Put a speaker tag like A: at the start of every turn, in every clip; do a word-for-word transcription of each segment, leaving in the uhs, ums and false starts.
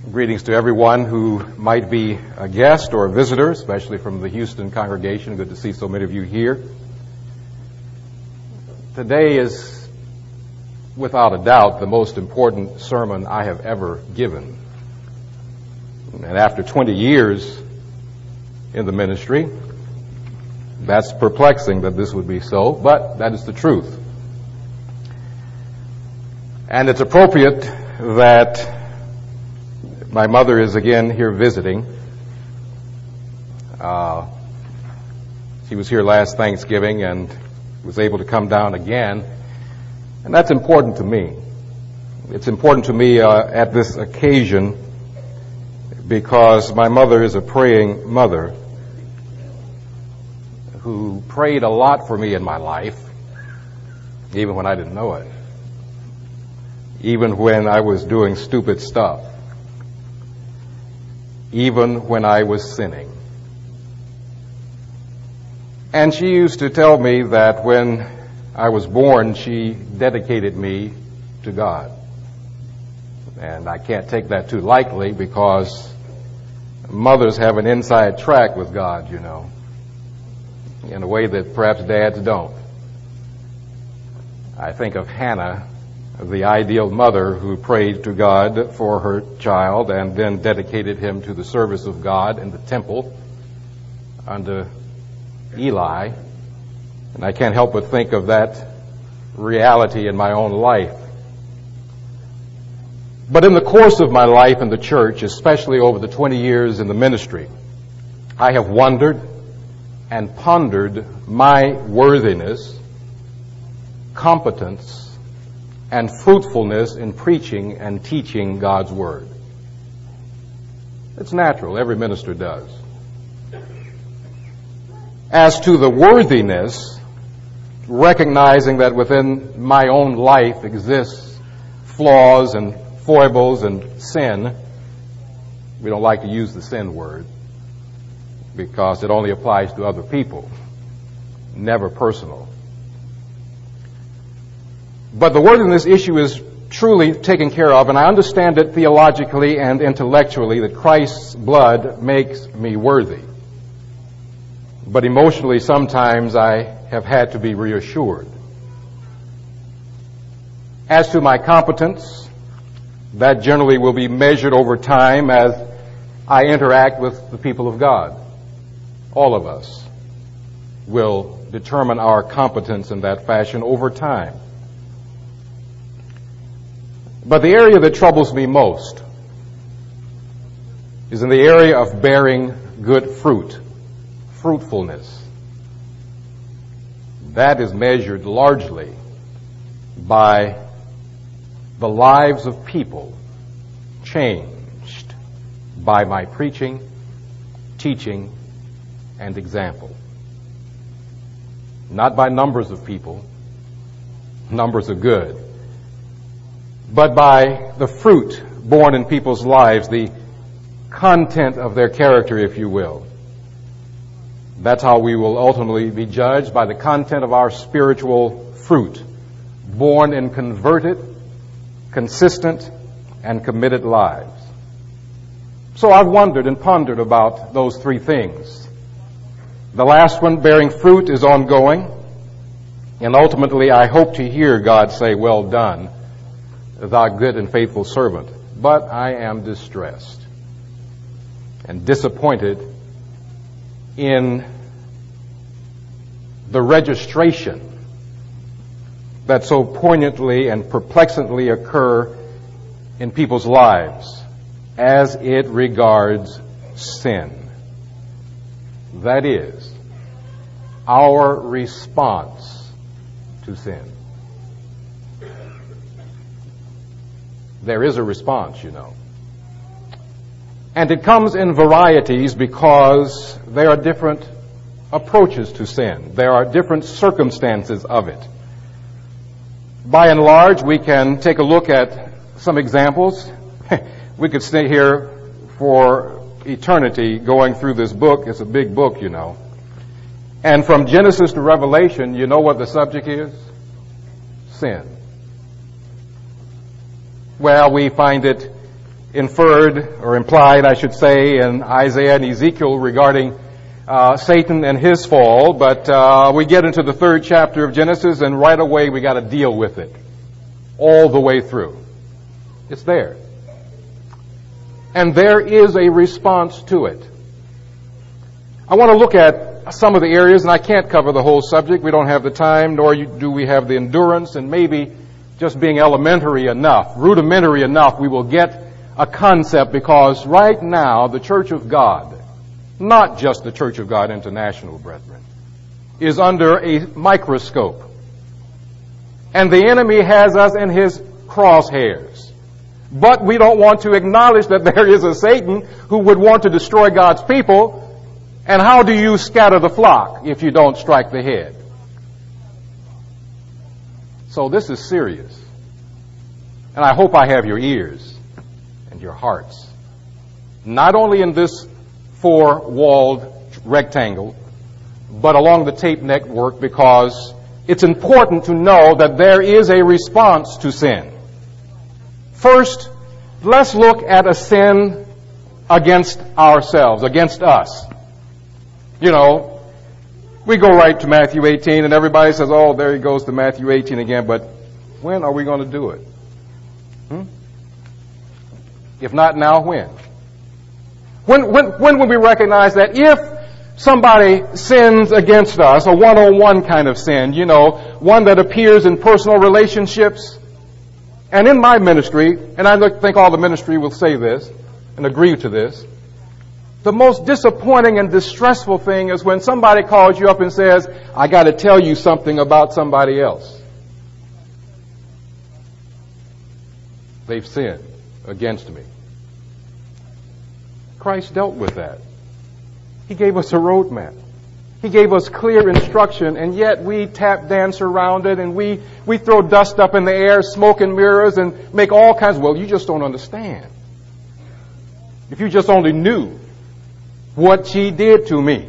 A: Greetings to everyone who might be a guest or a visitor, especially from the Houston congregation. Good to see so many of you here. Today is, without a doubt, the most important sermon I have ever given. And after twenty years in the ministry, that's perplexing that this would be so, but that is the truth. And it's appropriate that my mother is again here visiting. Uh, she was here last Thanksgiving and was able to come down again. And that's important to me. It's important to me uh, at this occasion because my mother is a praying mother who prayed a lot for me in my life, even when I didn't know it, even when I was doing stupid stuff, even when I was sinning. And she used to tell me that when I was born, she dedicated me to God. And I can't take that too lightly because mothers have an inside track with God, you know, in a way that perhaps dads don't. I think of Hannah, the ideal mother who prayed to God for her child and then dedicated him to the service of God in the temple under Eli. And I can't help but think of that reality in my own life. But in the course of my life in the church, especially over the twenty years in the ministry, I have wondered and pondered my worthiness, competence, and fruitfulness in preaching and teaching God's Word. It's natural. Every minister does. As to the worthiness, recognizing that within my own life exists flaws and foibles and sin. We don't like to use the sin word because it only applies to other people, never personal. But the worthiness issue is truly taken care of, and I understand it theologically and intellectually that Christ's blood makes me worthy. But emotionally, sometimes I have had to be reassured. As to my competence, that generally will be measured over time as I interact with the people of God. All of us will determine our competence in that fashion over time. But the area that troubles me most is in the area of bearing good fruit, fruitfulness. That is measured largely by the lives of people changed by my preaching, teaching, and example. Not by numbers of people. Numbers are good. But by the fruit born in people's lives, the content of their character, if you will. That's how we will ultimately be judged, by the content of our spiritual fruit, born in converted, consistent, and committed lives. So I've wondered and pondered about those three things. The last one, bearing fruit, is ongoing, and ultimately I hope to hear God say, "Well done, thou good and faithful servant." But I am distressed and disappointed in the registration that so poignantly and perplexingly occur in people's lives as it regards sin. That is, our response to sin. There is a response, you know. And it comes in varieties because there are different approaches to sin. There are different circumstances of it. By and large, we can take a look at some examples. We could stay here for eternity going through this book. It's a big book, you know. And from Genesis to Revelation, you know what the subject is? Sin. Well, we find it inferred, or implied, I should say, in Isaiah and Ezekiel regarding uh, Satan and his fall. But uh, we get into the third chapter of Genesis, and right away we got to deal with it all the way through. It's there. And there is a response to it. I want to look at some of the areas, and I can't cover the whole subject. We don't have the time, nor do we have the endurance, and maybe just being elementary enough, rudimentary enough, we will get a concept, because right now the Church of God, not just the Church of God International, brethren, is under a microscope. And the enemy has us in his crosshairs. But we don't want to acknowledge that there is a Satan who would want to destroy God's people. And how do you scatter the flock if you don't strike the head? So this is serious. And I hope I have your ears and your hearts. Not only in this four-walled rectangle, but along the tape network, because it's important to know that there is a response to sin. First, let's look at a sin against ourselves, against us. You know, we go right to Matthew eighteen, and everybody says, oh, there he goes to Matthew eighteen again, but when are we going to do it? Hmm? If not now, when? When, when? when will we recognize that if somebody sins against us, a one-on-one kind of sin, you know, one that appears in personal relationships, and in my ministry, and I think all the ministry will say this and agree to this, the most disappointing and distressful thing is when somebody calls you up and says, I got to tell you something about somebody else. They've sinned against me. Christ dealt with that. He gave us a roadmap. He gave us clear instruction, and yet we tap dance around it, and we, we throw dust up in the air, smoke and mirrors, and make all kinds of, well, you just don't understand. If you just only knew what she did to me.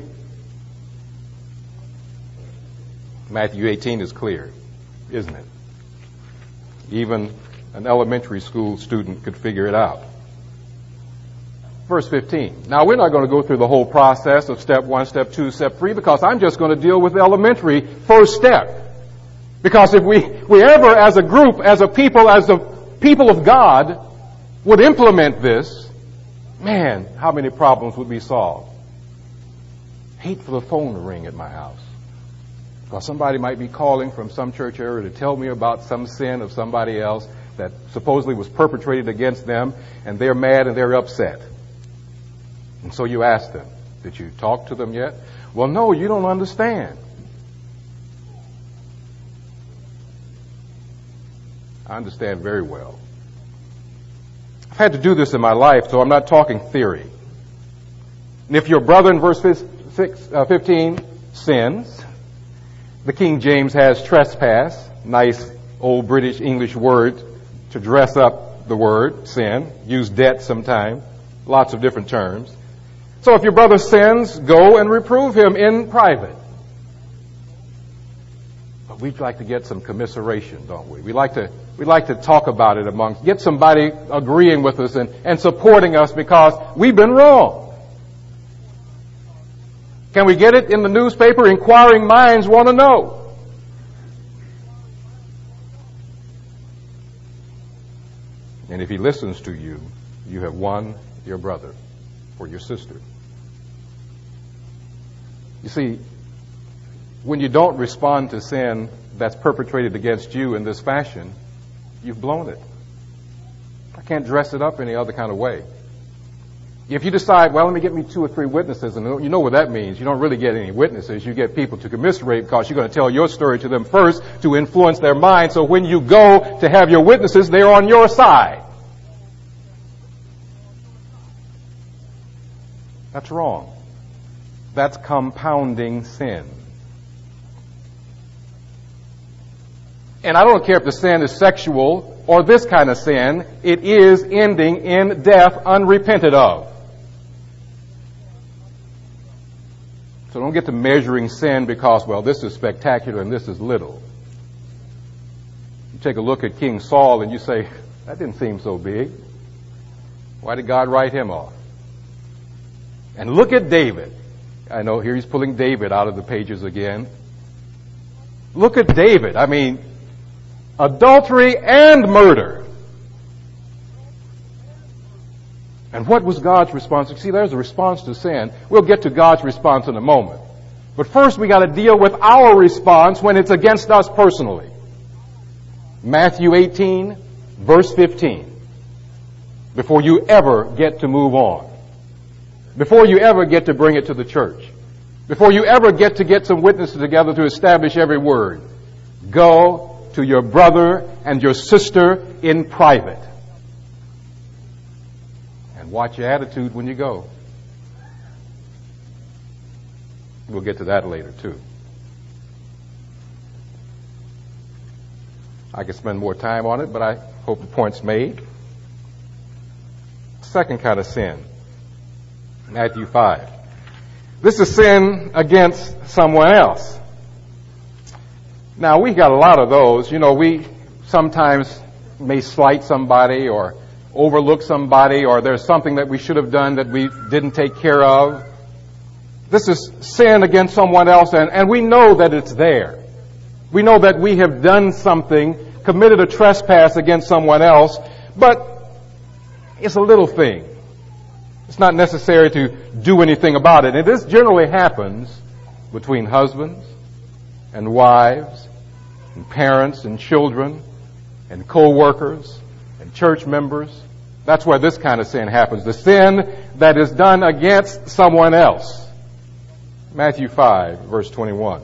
A: Matthew eighteen is clear, isn't it? Even an elementary school student could figure it out. Verse fifteen. Now, we're not going to go through the whole process of step one, step two, step three, because I'm just going to deal with the elementary first step. Because if we, we ever, as a group, as a people, as the people of God, would implement this, man, how many problems would be solved? Hate for the phone to ring at my house. Because somebody might be calling from some church area to tell me about some sin of somebody else that supposedly was perpetrated against them, and they're mad and they're upset. And so you ask them, did you talk to them yet? Well, no, you don't understand. I understand very well. I've had to do this in my life, so I'm not talking theory. And if your brother in verse fifteen sins, the King James has trespass, nice old British English word to dress up the word, sin, use debt sometime, lots of different terms. So if your brother sins, go and reprove him in private. But we'd like to get some commiseration, don't we? We like to we like to talk about it amongst, get somebody agreeing with us and, and supporting us because we've been wrong. Can we get it in the newspaper? Inquiring minds want to know. And if he listens to you, you have won your brother or your sister. You see, when you don't respond to sin that's perpetrated against you in this fashion, you've blown it. I can't dress it up any other kind of way. If you decide, well, let me get me two or three witnesses, and you know what that means. You don't really get any witnesses. You get people to commiserate because you're going to tell your story to them first to influence their mind. So when you go to have your witnesses, they're on your side. That's wrong. That's compounding sin. And I don't care if the sin is sexual or this kind of sin, it is ending in death unrepented of. So don't get to measuring sin because, well, this is spectacular and this is little. You take a look at King Saul and you say, that didn't seem so big. Why did God write him off? And look at David. I know here he's pulling David out of the pages again. Look at David. I mean, adultery and murder. And what was God's response? See, there's a response to sin. We'll get to God's response in a moment. But first we got to deal with our response when it's against us personally. Matthew eighteen, verse fifteen. Before you ever get to move on. Before you ever get to bring it to the church. Before you ever get to get some witnesses together to establish every word. Go to your brother and your sister in private. And watch your attitude when you go. We'll get to that later too. I could spend more time on it, but I hope the point's made. Second kind of sin. Matthew five. This is sin against someone else. Now, we've got a lot of those. You know, we sometimes may slight somebody or overlook somebody, or there's something that we should have done that we didn't take care of. This is sin against someone else, and, and we know that it's there. We know that we have done something, committed a trespass against someone else, but it's a little thing. It's not necessary to do anything about it. And this generally happens between husbands and wives and parents and children and co-workers and church members. That's where this kind of sin happens. The sin that is done against someone else. Matthew five, verse twenty-one.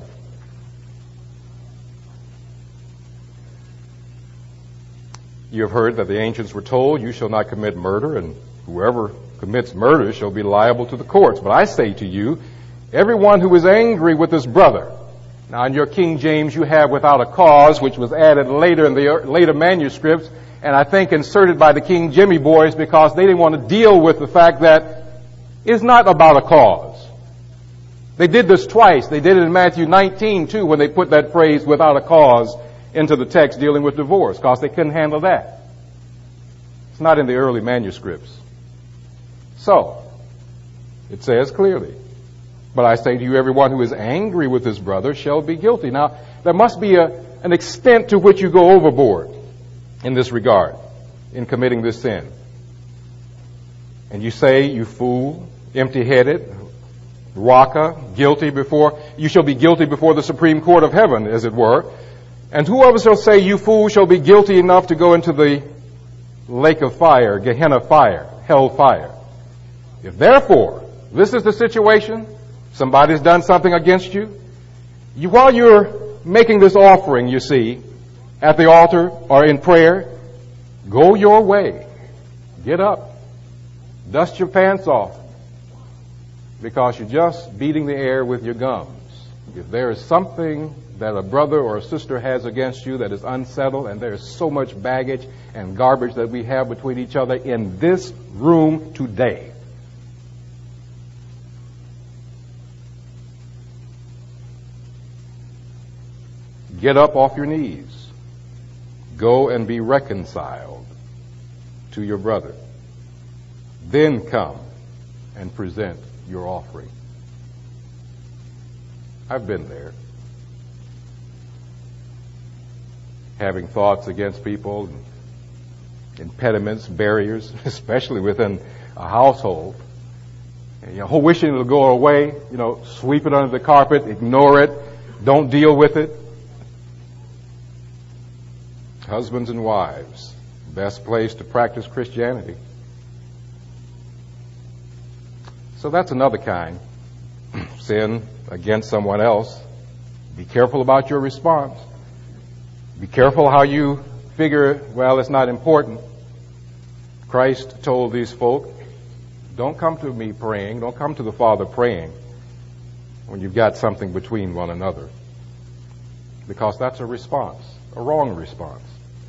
A: You have heard that the ancients were told, you shall not commit murder, and whoever commits murder shall be liable to the courts. But I say to you, everyone who is angry with his brother. Now in your King James you have without a cause, which was added later in the later manuscripts, and I think inserted by the King Jimmy boys because they didn't want to deal with the fact that it's not about a cause. They did this twice. They did it in Matthew nineteen too, when they put that phrase without a cause into the text dealing with divorce, because they couldn't handle that. It's not in the early manuscripts. So, it says clearly, but I say to you, everyone who is angry with his brother shall be guilty. Now, there must be a, an extent to which you go overboard in this regard, in committing this sin. And you say, you fool, empty-headed, raka, guilty before, you shall be guilty before the Supreme Court of Heaven, as it were. And whoever shall say, you fool, shall be guilty enough to go into the lake of fire, Gehenna fire, hell fire. If therefore, this is the situation, somebody's done something against you, you, while you're making this offering, you see, at the altar or in prayer, go your way. Get up. Dust your pants off. Because you're just beating the air with your gums. If there is something that a brother or a sister has against you that is unsettled, and there is so much baggage and garbage that we have between each other in this room today, get up off your knees. Go and be reconciled to your brother. Then come and present your offering. I've been there. Having thoughts against people, and impediments, barriers, especially within a household. And, you know, wishing it'll go away, you know, sweep it under the carpet, ignore it, don't deal with it. Husbands and wives, best place to practice Christianity. So that's another kind. Sin against someone else. Be careful about your response. Be careful how you figure, well, it's not important. Christ told these folk, don't come to me praying, don't come to the Father praying when you've got something between one another. Because that's a response, a wrong response.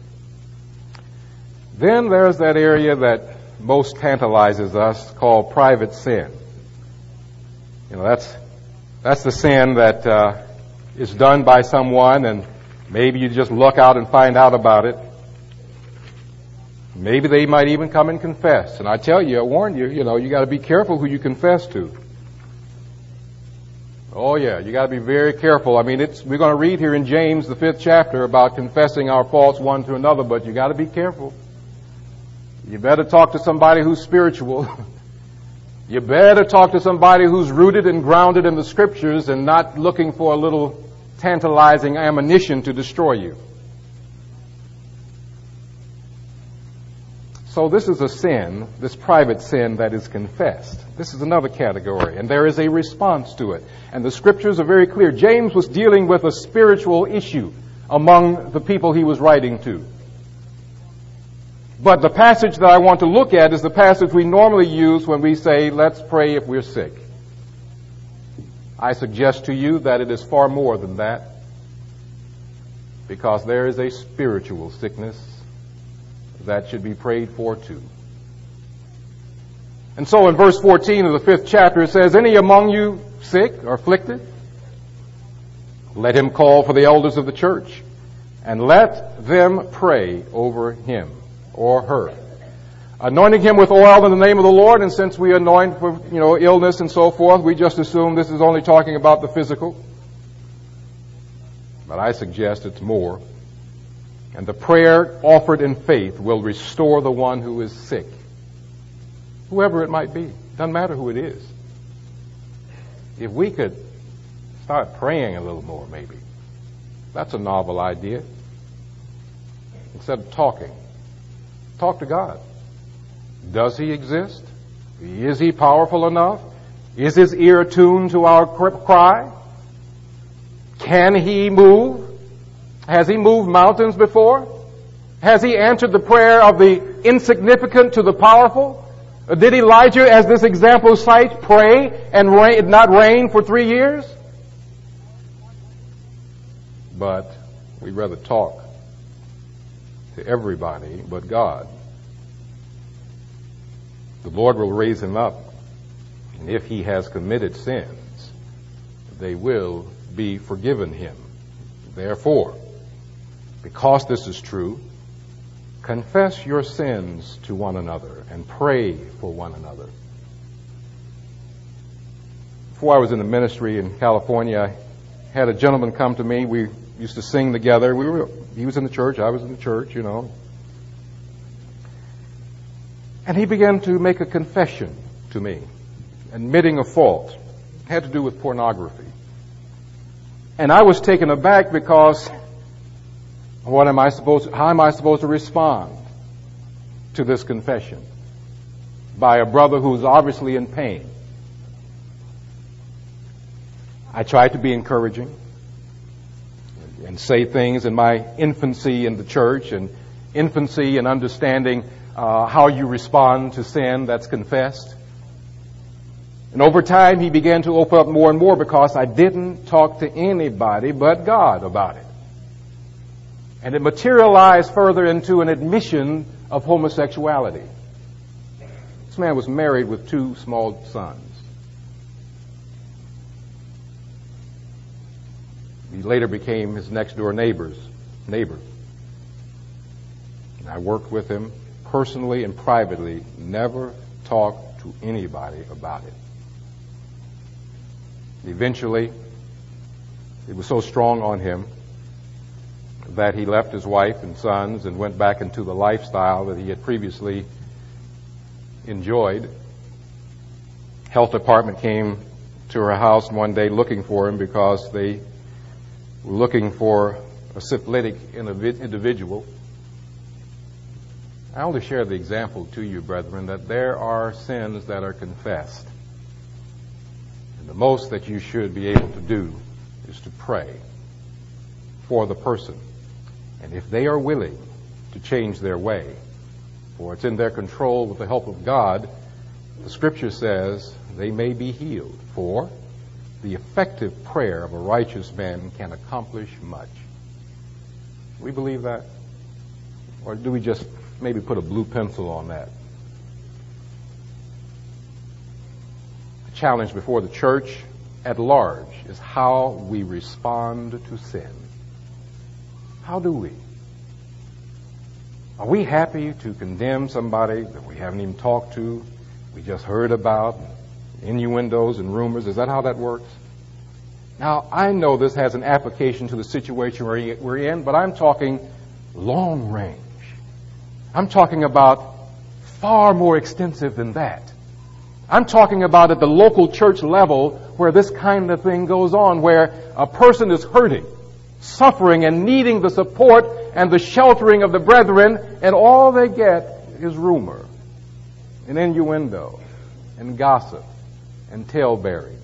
A: Then there's that area that most tantalizes us called private sin. You know, that's that's the sin that uh, is done by someone, and maybe you just look out and find out about it. Maybe they might even come and confess. And I tell you, I warn you, you know, you got to be careful who you confess to. Oh yeah, you got to be very careful. I mean, it's, we're going to read here in James, the fifth chapter, about confessing our faults one to another, but you got to be careful. You better talk to somebody who's spiritual. You better talk to somebody who's rooted and grounded in the Scriptures and not looking for a little tantalizing ammunition to destroy you. So this is a sin, this private sin that is confessed. This is another category, and there is a response to it. And the Scriptures are very clear. James was dealing with a spiritual issue among the people he was writing to. But the passage that I want to look at is the passage we normally use when we say, let's pray if we're sick. I suggest to you that it is far more than that, because there is a spiritual sickness that should be prayed for too. And so in verse fourteen of the fifth chapter it says, any among you sick or afflicted? Let him call for the elders of the church, and let them pray over him or her, anointing him with oil in the name of the Lord. And since we anoint for, you know, illness and so forth, we just assume this is only talking about the physical. But I suggest it's more. And the prayer offered in faith will restore the one who is sick. Whoever it might be. Doesn't matter who it is. If we could start praying a little more, maybe. That's a novel idea. Instead of talking. Talk to God. Does He exist? Is He powerful enough? Is His ear attuned to our cry? Can He move? Has He moved mountains before? Has He answered the prayer of the insignificant to the powerful? Or did Elijah, as this example cites, pray and rain, not rain for three years? But we'd rather talk to everybody but God. The Lord will raise him up, and if he has committed sins, they will be forgiven him. Therefore, because this is true, confess your sins to one another and pray for one another. Before I was in the ministry in California, I had a gentleman come to me. We used to sing together. We were, he was in the church, I was in the church, you know. And he began to make a confession to me, admitting a fault. It had to do with pornography. And I was taken aback because what am I supposed to, how am I supposed to respond to this confession by a brother who's obviously in pain? I tried to be encouraging and say things in my infancy in the church and infancy in understanding uh, how you respond to sin that's confessed. And over time he began to open up more and more because I didn't talk to anybody but God about it. And it materialized further into an admission of homosexuality. This man was married with two small sons. He later became his next door neighbor's neighbor. And I worked with him personally and privately, never talked to anybody about it. Eventually, it was so strong on him that he left his wife and sons and went back into the lifestyle that he had previously enjoyed. Health department came to her house one day looking for him because they were looking for a syphilitic individual. I only share the example to you, brethren, that there are sins that are confessed. And the most that you should be able to do is to pray for the person. And if they are willing to change their way, for it's in their control with the help of God, the Scripture says they may be healed. For the effective prayer of a righteous man can accomplish much. Do we believe that? Or do we just maybe put a blue pencil on that? The challenge before the church at large is how we respond to sin. How do we? Are we happy to condemn somebody that we haven't even talked to, we just heard about, innuendos and rumors? Is that how that works? Now, I know this has an application to the situation we're in, but I'm talking long range. I'm talking about far more extensive than that. I'm talking about at the local church level where this kind of thing goes on, where a person is hurting, suffering, and needing the support and the sheltering of the brethren, and all they get is rumor and innuendo and gossip and talebearing.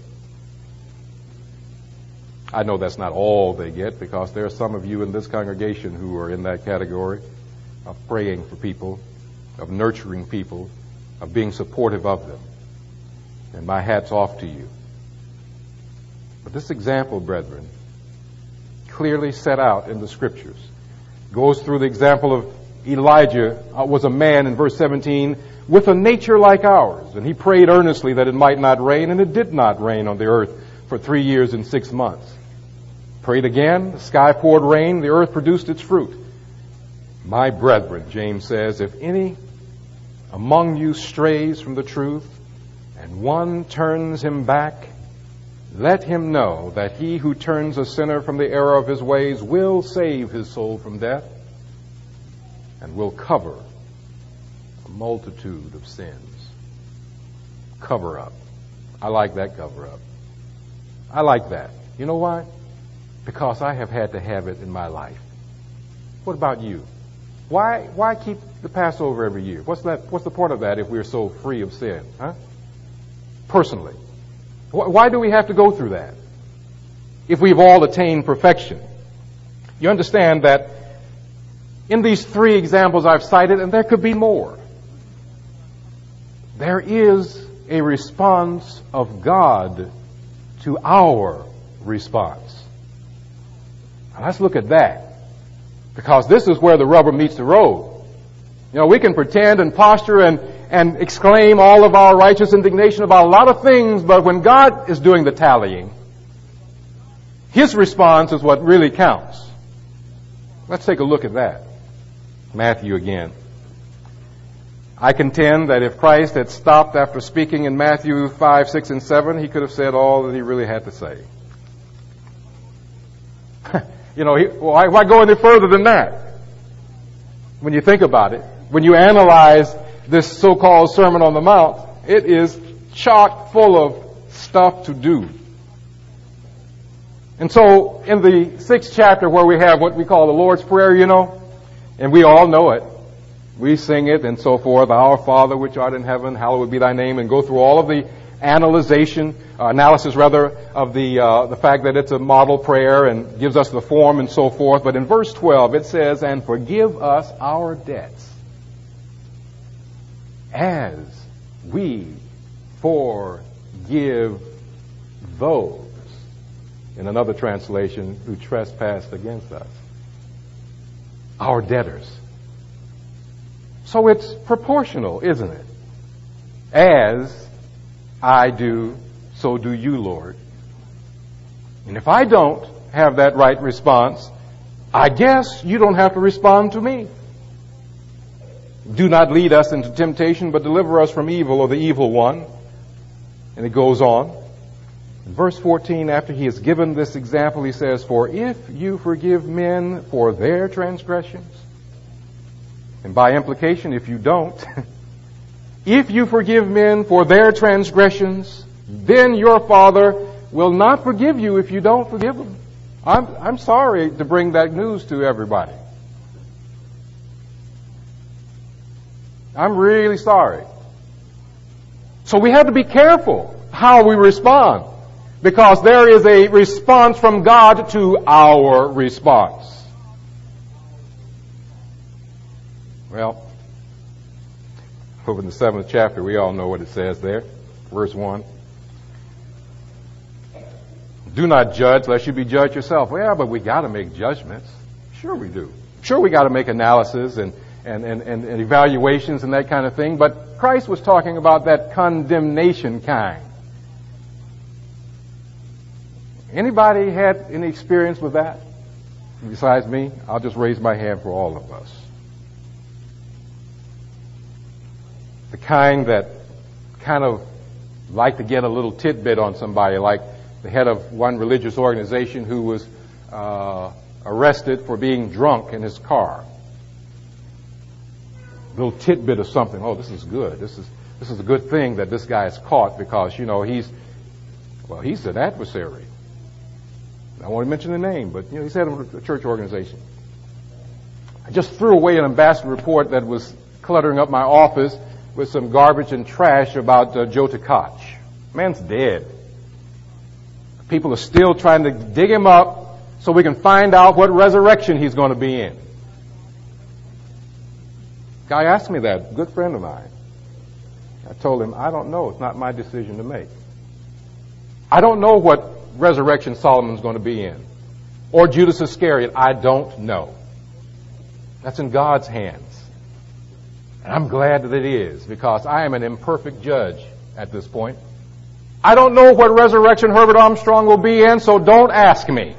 A: I know that's not all they get, because there are some of you in this congregation who are in that category of praying for people, of nurturing people, of being supportive of them. And my hat's off to you. But this example, brethren, clearly set out in the Scriptures, goes through the example of Elijah, uh, was a man in verse seventeen with a nature like ours, and he prayed earnestly that it might not rain, and it did not rain on the earth for three years and six months. Prayed again, the sky poured rain, the earth produced its fruit. My brethren, James says, if any among you strays from the truth, and one turns him back, let him know that he who turns a sinner from the error of his ways will save his soul from death, and will cover a multitude of sins. Cover up. I like that cover up. I like that. You know why? Because I have had to have it in my life. What about you? Why why keep the Passover every year? What's that? What's the point of that if we're so free of sin? Huh? Personally. Why do we have to go through that if we've all attained perfection? You understand that in these three examples I've cited, and there could be more, there is a response of God to our response. Now let's look at that, because this is where the rubber meets the road. You know, we can pretend and posture and, and exclaim all of our righteous indignation about a lot of things, but when God is doing the tallying, His response is what really counts. Let's take a look at that. Matthew again. I contend that if Christ had stopped after speaking in Matthew five, six, and seven, He could have said all that He really had to say. You know, he, why, why go any further than that? When you think about it, when you analyze this so-called Sermon on the Mount, it is chock full of stuff to do. And so, in the sixth chapter where we have what we call the Lord's Prayer, you know, and we all know it, we sing it and so forth, Our Father which art in heaven, hallowed be thy name, and go through all of the analyzation, uh, analysis rather, of the uh, the fact that it's a model prayer and gives us the form and so forth. But in verse twelve it says, and forgive us our debts as we forgive those, in another translation, who trespassed against us. Our debtors. So it's proportional, isn't it? As I do, so do you, Lord. And if I don't have that right response, I guess you don't have to respond to me. Do not lead us into temptation, but deliver us from evil or the evil one. And it goes on. In verse fourteen, after he has given this example, he says, for if you forgive men for their transgressions, and by implication, if you don't, if you forgive men for their transgressions, then your Father will not forgive you if you don't forgive them. I'm, I'm sorry to bring that news to everybody. I'm really sorry. So we have to be careful how we respond, because there is a response from God to our response. Well, over in the seventh chapter, we all know what it says there. Verse one. Do not judge, lest you be judged yourself. Well, but we got to make judgments. Sure we do. Sure we got to make analysis and, and, and, and, and evaluations and that kind of thing. But Christ was talking about that condemnation kind. Anybody had any experience with that? Besides me, I'll just raise my hand for all of us. the kind that kind of like to get a little tidbit on somebody, like the head of one religious organization who was uh, arrested for being drunk in his car. A little tidbit of something. Oh, this is good. This is this is a good thing that this guy is caught because, you know, he's, well, he's an adversary. I won't mention the name, but, you know, he's head of a church organization. I just threw away an ambassador report that was cluttering up my office with some garbage and trash about uh, Joe Tkach. Man's dead. People are still trying to dig him up so we can find out what resurrection he's going to be in. Guy asked me that, a good friend of mine. I told him, I don't know. It's not my decision to make. I don't know what resurrection Solomon's going to be in. Or Judas Iscariot. I don't know. That's in God's hands. And I'm glad that it is, because I am an imperfect judge at this point. I don't know what resurrection Herbert Armstrong will be in, so don't ask me.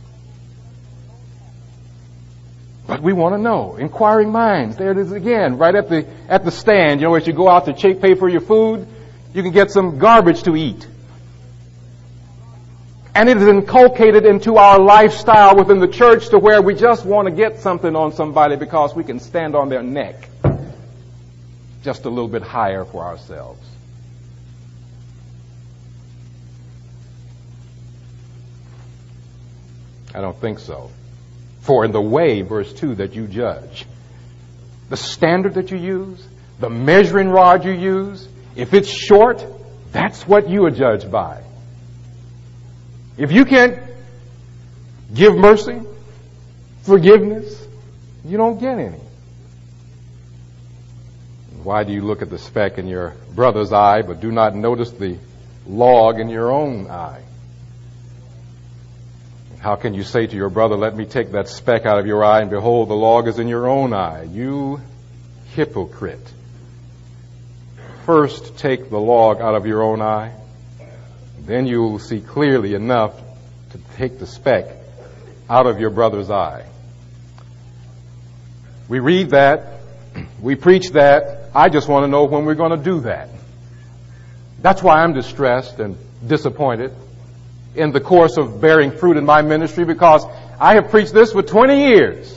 A: But we want to know. Inquiring minds. There it is again, right at the at the stand. You know, as you go out to check, pay for your food, you can get some garbage to eat. And it is inculcated into our lifestyle within the church to where we just want to get something on somebody because we can stand on their neck just a little bit higher for ourselves. I don't think so. For in the way, verse two, that you judge, the standard that you use, the measuring rod you use, if it's short, that's what you are judged by. If you can't give mercy, forgiveness, you don't get any. Why do you look at the speck in your brother's eye but do not notice the log in your own eye? How can you say to your brother, let me take that speck out of your eye, and behold, the log is in your own eye? You hypocrite. First take the log out of your own eye, then you will see clearly enough to take the speck out of your brother's eye. We read that, we preach that. I just want to know when we're going to do that. That's why I'm distressed and disappointed in the course of bearing fruit in my ministry, because I have preached this for twenty years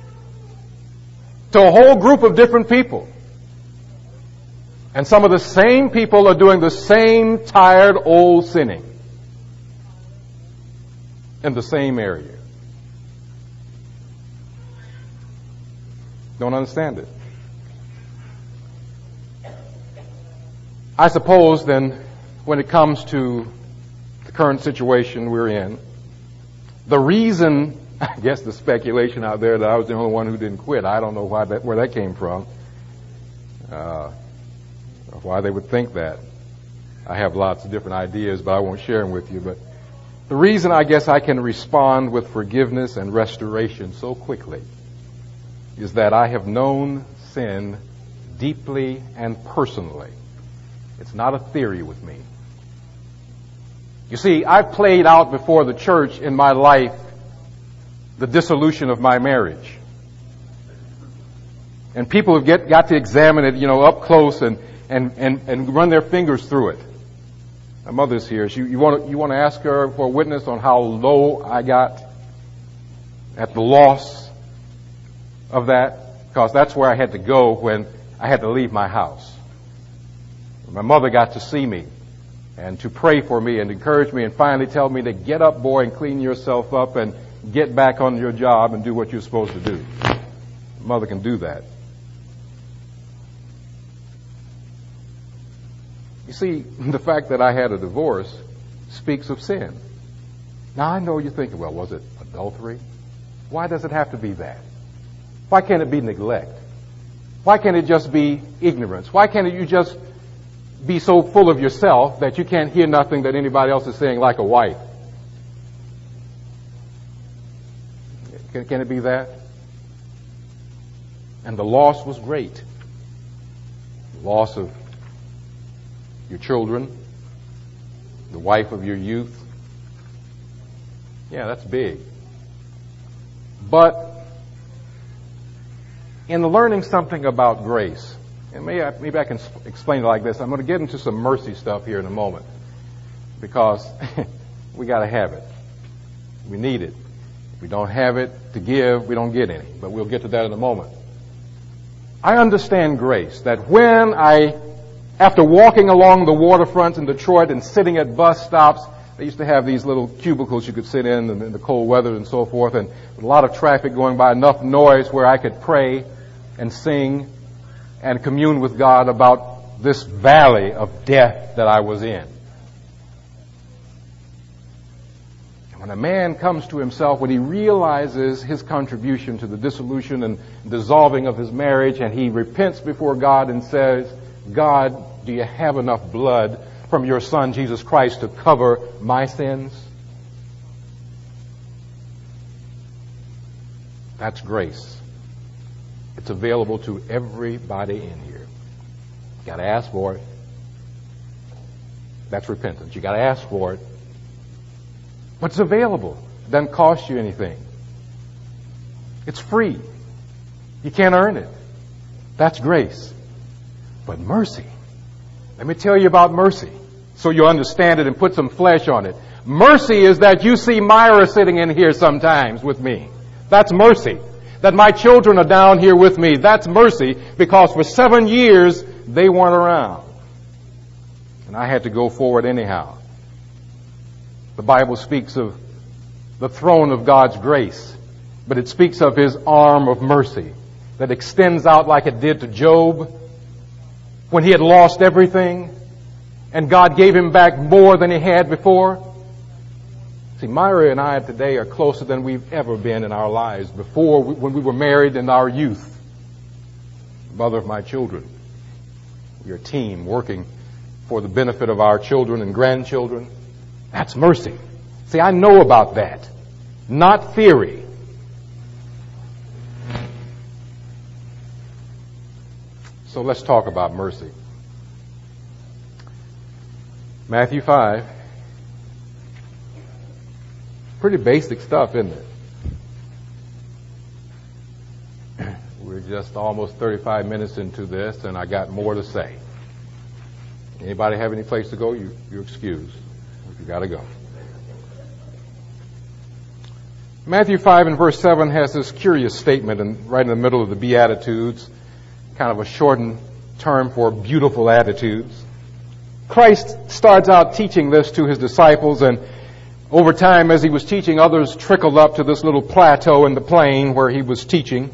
A: to a whole group of different people. And some of the same people are doing the same tired old sinning in the same area. Don't understand it. I suppose then, when it comes to the current situation we're in, the reason, I guess the speculation out there that I was the only one who didn't quit, I don't know why that, where that came from, uh, why they would think that. I have lots of different ideas, but I won't share them with you. But the reason I guess I can respond with forgiveness and restoration so quickly is that I have known sin deeply and personally. It's not a theory with me. You see, I've played out before the church in my life the dissolution of my marriage. And people have get, got to examine it, you know, up close and, and, and, and run their fingers through it. My mother's here. She, you want to, you want to ask her for a witness on how low I got at the loss of that? Because that's where I had to go when I had to leave my house. My mother got to see me and to pray for me and encourage me and finally tell me to get up, boy, and clean yourself up and get back on your job and do what you're supposed to do. Mother can do that. You see, the fact that I had a divorce speaks of sin. Now, I know you're thinking, well, was it adultery? Why does it have to be that? Why can't it be neglect? Why can't it just be ignorance? Why can't you just be so full of yourself that you can't hear nothing that anybody else is saying, like a wife? Can, can it be that? And the loss was great. The loss of your children, the wife of your youth. Yeah, that's big. But in learning something about grace And maybe I, maybe I can explain it like this. I'm going to get into some mercy stuff here in a moment because we got to have it. We need it. If we don't have it to give, we don't get any. But we'll get to that in a moment. I understand grace, that when I, after walking along the waterfront in Detroit and sitting at bus stops, they used to have these little cubicles you could sit in in the cold weather and so forth, and a lot of traffic going by, enough noise where I could pray and sing and commune with God about this valley of death that I was in. And when a man comes to himself, when he realizes his contribution to the dissolution and dissolving of his marriage, and he repents before God and says, God, do you have enough blood from your Son, Jesus Christ, to cover my sins? That's grace. It's available to everybody in here. You got to ask for it. That's repentance. You got to ask for it. But it's available. It doesn't cost you anything. It's free. You can't earn it. That's grace. But mercy. Let me tell you about mercy so you'll understand it and put some flesh on it. Mercy is that you see Myra sitting in here sometimes with me. That's mercy. That my children are down here with me. That's mercy because for seven years they weren't around. And I had to go forward anyhow. The Bible speaks of the throne of God's grace, but it speaks of His arm of mercy that extends out like it did to Job when he had lost everything and God gave him back more than he had before. See, Myra and I today are closer than we've ever been in our lives before when we were married in our youth. Mother of my children. We're a team working for the benefit of our children and grandchildren. That's mercy. See, I know about that. Not theory. So let's talk about mercy. Matthew five. Pretty basic stuff, isn't it? We're just almost thirty-five minutes into this, and I got more to say. Anybody have any place to go? You, you're excused. You got to go. Matthew five and verse seven has this curious statement, and right in the middle of the Beatitudes, kind of a shortened term for beautiful attitudes. Christ starts out teaching this to His disciples, and over time, as He was teaching, others trickled up to this little plateau in the plain where He was teaching.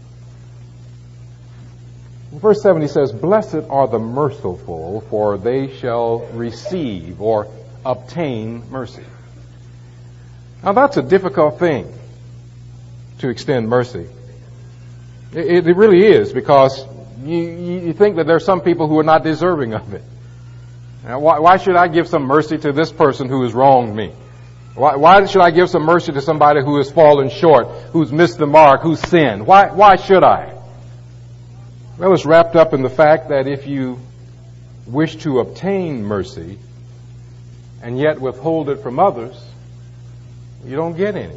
A: In verse seven, He says, "Blessed are the merciful, for they shall receive or obtain mercy." Now, that's a difficult thing, to extend mercy. It, it really is, because you, you think that there are some people who are not deserving of it. Now, why, why should I give some mercy to this person who has wronged me? Why, why should I give some mercy to somebody who has fallen short, who's missed the mark, who's sinned? Why, why should I? Well, it's wrapped up in the fact that if you wish to obtain mercy and yet withhold it from others, you don't get any.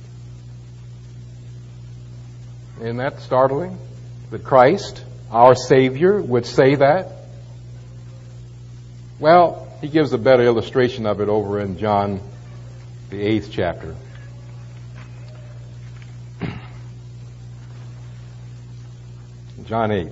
A: Isn't that startling? That Christ, our Savior, would say that? Well, He gives a better illustration of it over in John, the eighth chapter. John eight.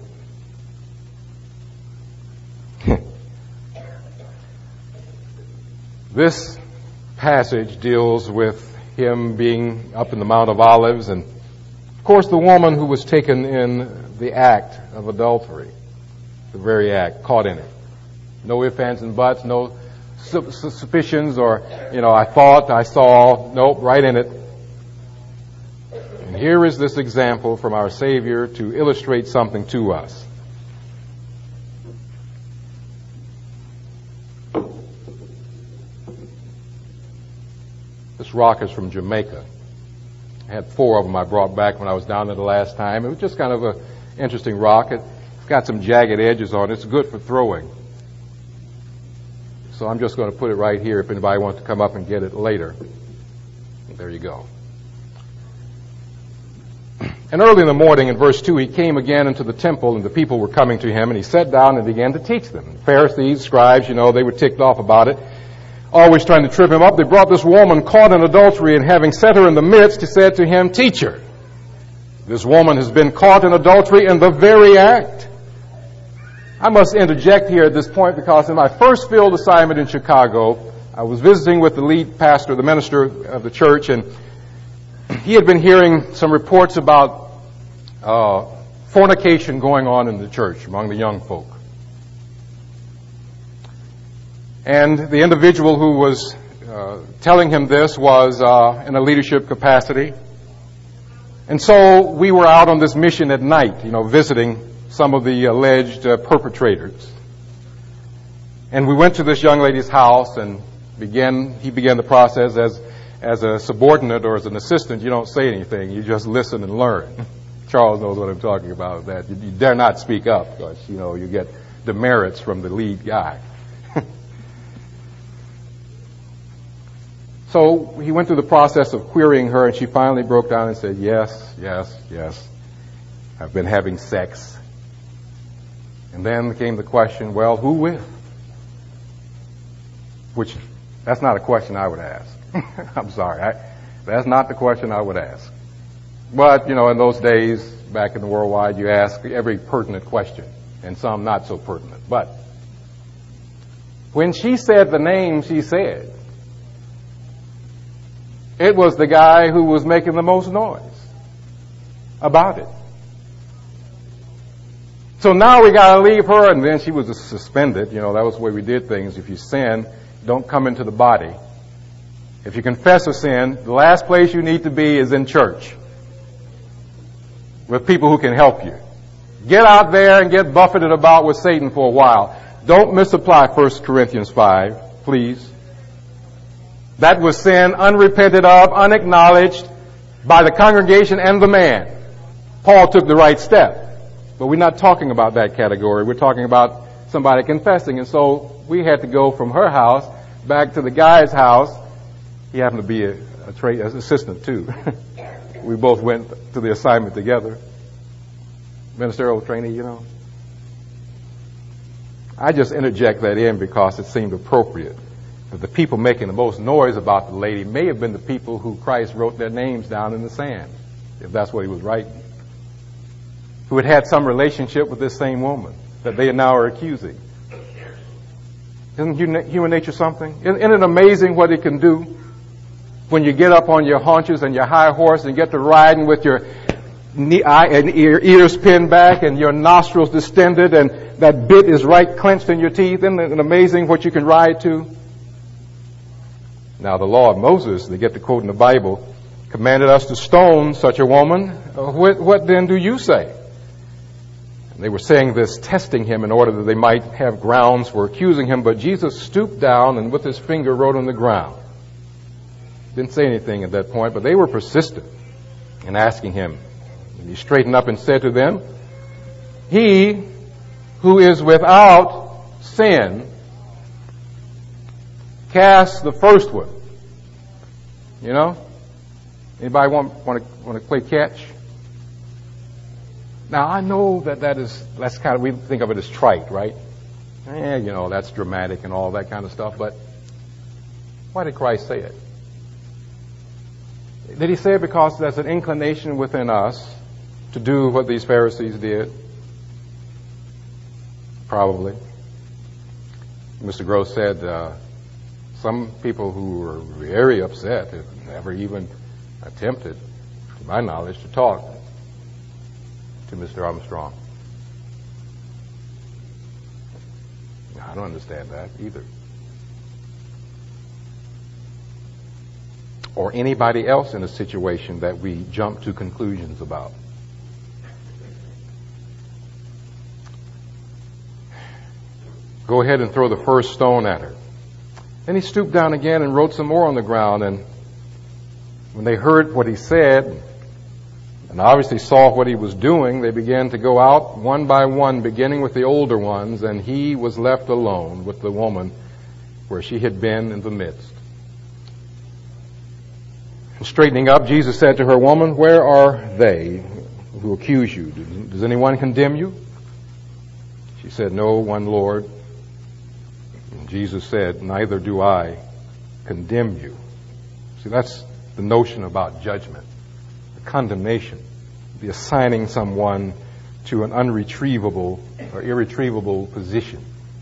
A: This passage deals with Him being up in the Mount of Olives, and of course the woman who was taken in the act of adultery, the very act, caught in it. No ifs, ands, and buts, no su- suspicions or, you know, I thought, I saw. Nope, right in it. And here is this example from our Savior to illustrate something to us. This rock is from Jamaica. I had four of them I brought back when I was down there the last time. It was just kind of an interesting rock. It's got some jagged edges on it. It's good for throwing. So I'm just going to put it right here if anybody wants to come up and get it later. There you go. And early in the morning, in verse two, he came again into the temple, and the people were coming to him, and he sat down and began to teach them. Pharisees, scribes, you know, they were ticked off about it, always trying to trip him up. They brought this woman caught in adultery, and having set her in the midst, he said to him, "Teacher, this woman has been caught in adultery in the very act." I must interject here at this point because in my first field assignment in Chicago, I was visiting with the lead pastor, the minister of the church, and he had been hearing some reports about uh, fornication going on in the church among the young folk. And the individual who was uh, telling him this was uh, in a leadership capacity. And so we were out on this mission at night, you know, visiting some of the alleged uh, perpetrators. And we went to this young lady's house and began, he began the process as as a subordinate or as an assistant. You don't say anything. You just listen and learn. Charles knows what I'm talking about, that you, you dare not speak up because, you know, you get demerits from the lead guy. So he went through the process of querying her, and she finally broke down and said, yes, yes, yes, I've been having sex. And then came the question, well, who with? Which, that's not a question I would ask. I'm sorry. I, that's not the question I would ask. But, you know, in those days, back in the worldwide, you ask every pertinent question, and some not so pertinent. But when she said the name she said, it was the guy who was making the most noise about it. So now we got to leave her, and then she was suspended. You know, that was the way we did things. If you sin, don't come into the body. If you confess a sin, the last place you need to be is in church with people who can help you. Get out there and get buffeted about with Satan for a while. Don't misapply First Corinthians five, please. That was sin unrepented of, unacknowledged by the congregation and the man. Paul took the right step. But we're not talking about that category. We're talking about somebody confessing. And so we had to go from her house back to the guy's house. He happened to be a, a trade assistant too. We both went to the assignment together. Ministerial trainee, you know. I just interject that in because it seemed appropriate. But the people making the most noise about the lady may have been the people who Christ wrote their names down in the sand, if that's what he was writing, who had had some relationship with this same woman that they now are accusing. Isn't human nature something? Isn't it amazing what it can do when you get up on your haunches and your high horse and get to riding with your knee, eye, and ear, ears pinned back and your nostrils distended and that bit is right clenched in your teeth? Isn't it amazing what you can ride to? Now, the law of Moses, they get the quote in the Bible, commanded us to stone such a woman. Uh, what, what then do you say? And they were saying this, testing him in order that they might have grounds for accusing him. But Jesus stooped down and with his finger wrote on the ground. Didn't say anything at that point, but they were persistent in asking him. And he straightened up and said to them, he who is without sin cast the first one. You know? Anybody want want to want to play catch? Now I know that that is that's kind of, we think of it as trite, right? Eh, you know, that's dramatic and all that kind of stuff. But why did Christ say it? Did he say it because there's an inclination within us to do what these Pharisees did? Probably. Mister Gross said. Uh, Some people who were very upset have never even attempted, to my knowledge, to talk to Mister Armstrong. I don't understand that either. Or anybody else in a situation that we jump to conclusions about. Go ahead and throw the first stone at her. Then he stooped down again and wrote some more on the ground. And when they heard what he said, and obviously saw what he was doing, they began to go out one by one, beginning with the older ones, and he was left alone with the woman where she had been in the midst. And straightening up, Jesus said to her, woman, where are they who accuse you. Does anyone condemn you? She said, no, one Lord. And Jesus said, neither do I condemn you. See, that's the notion about judgment, the condemnation, the assigning someone to an unretrievable or irretrievable position.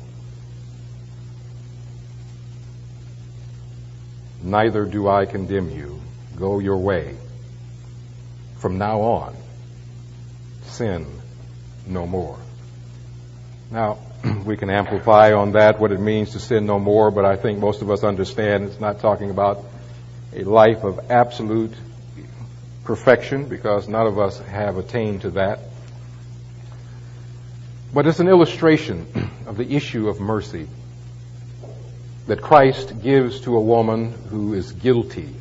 A: Neither do I condemn you. Go your way. From now on, sin no more. Now, we can amplify on that what it means to sin no more, but I think most of us understand it's not talking about a life of absolute perfection, because none of us have attained to that. But it's an illustration of the issue of mercy that Christ gives to a woman who is guilty.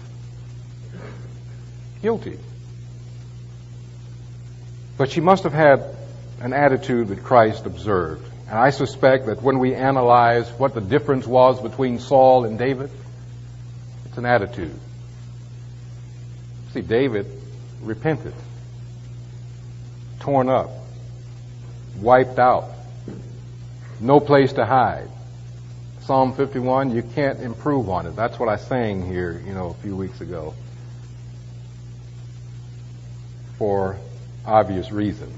A: Guilty. But she must have had an attitude that Christ observed. And I suspect that when we analyze what the difference was between Saul and David, it's an attitude. See, David repented, torn up, wiped out, no place to hide. Psalm fifty-one, you can't improve on it. That's what I sang here, you know, a few weeks ago. For obvious reasons.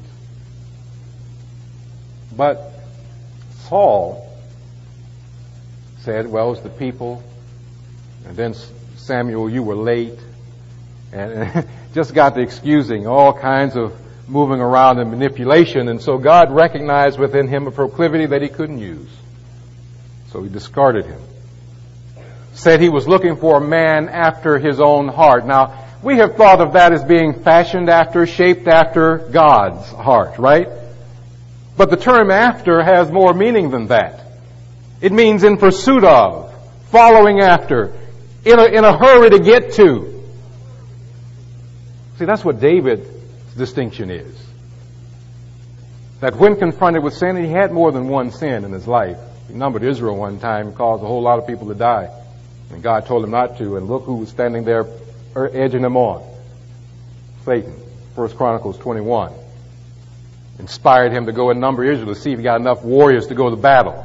A: But Saul said, well, it's the people. And then Samuel, you were late. And just got to excusing all kinds of moving around and manipulation. And so God recognized within him a proclivity that he couldn't use. So he discarded him. Said he was looking for a man after his own heart. Now, we have thought of that as being fashioned after, shaped after God's heart, right? But the term after has more meaning than that. It means in pursuit of, following after, in a, in a hurry to get to. See, that's what David's distinction is. That when confronted with sin, he had more than one sin in his life. He numbered Israel one time, caused a whole lot of people to die. And God told him not to, and look who was standing there edging him on. Satan. First Chronicles twenty-one. Inspired him to go and number Israel to see if he got enough warriors to go to battle.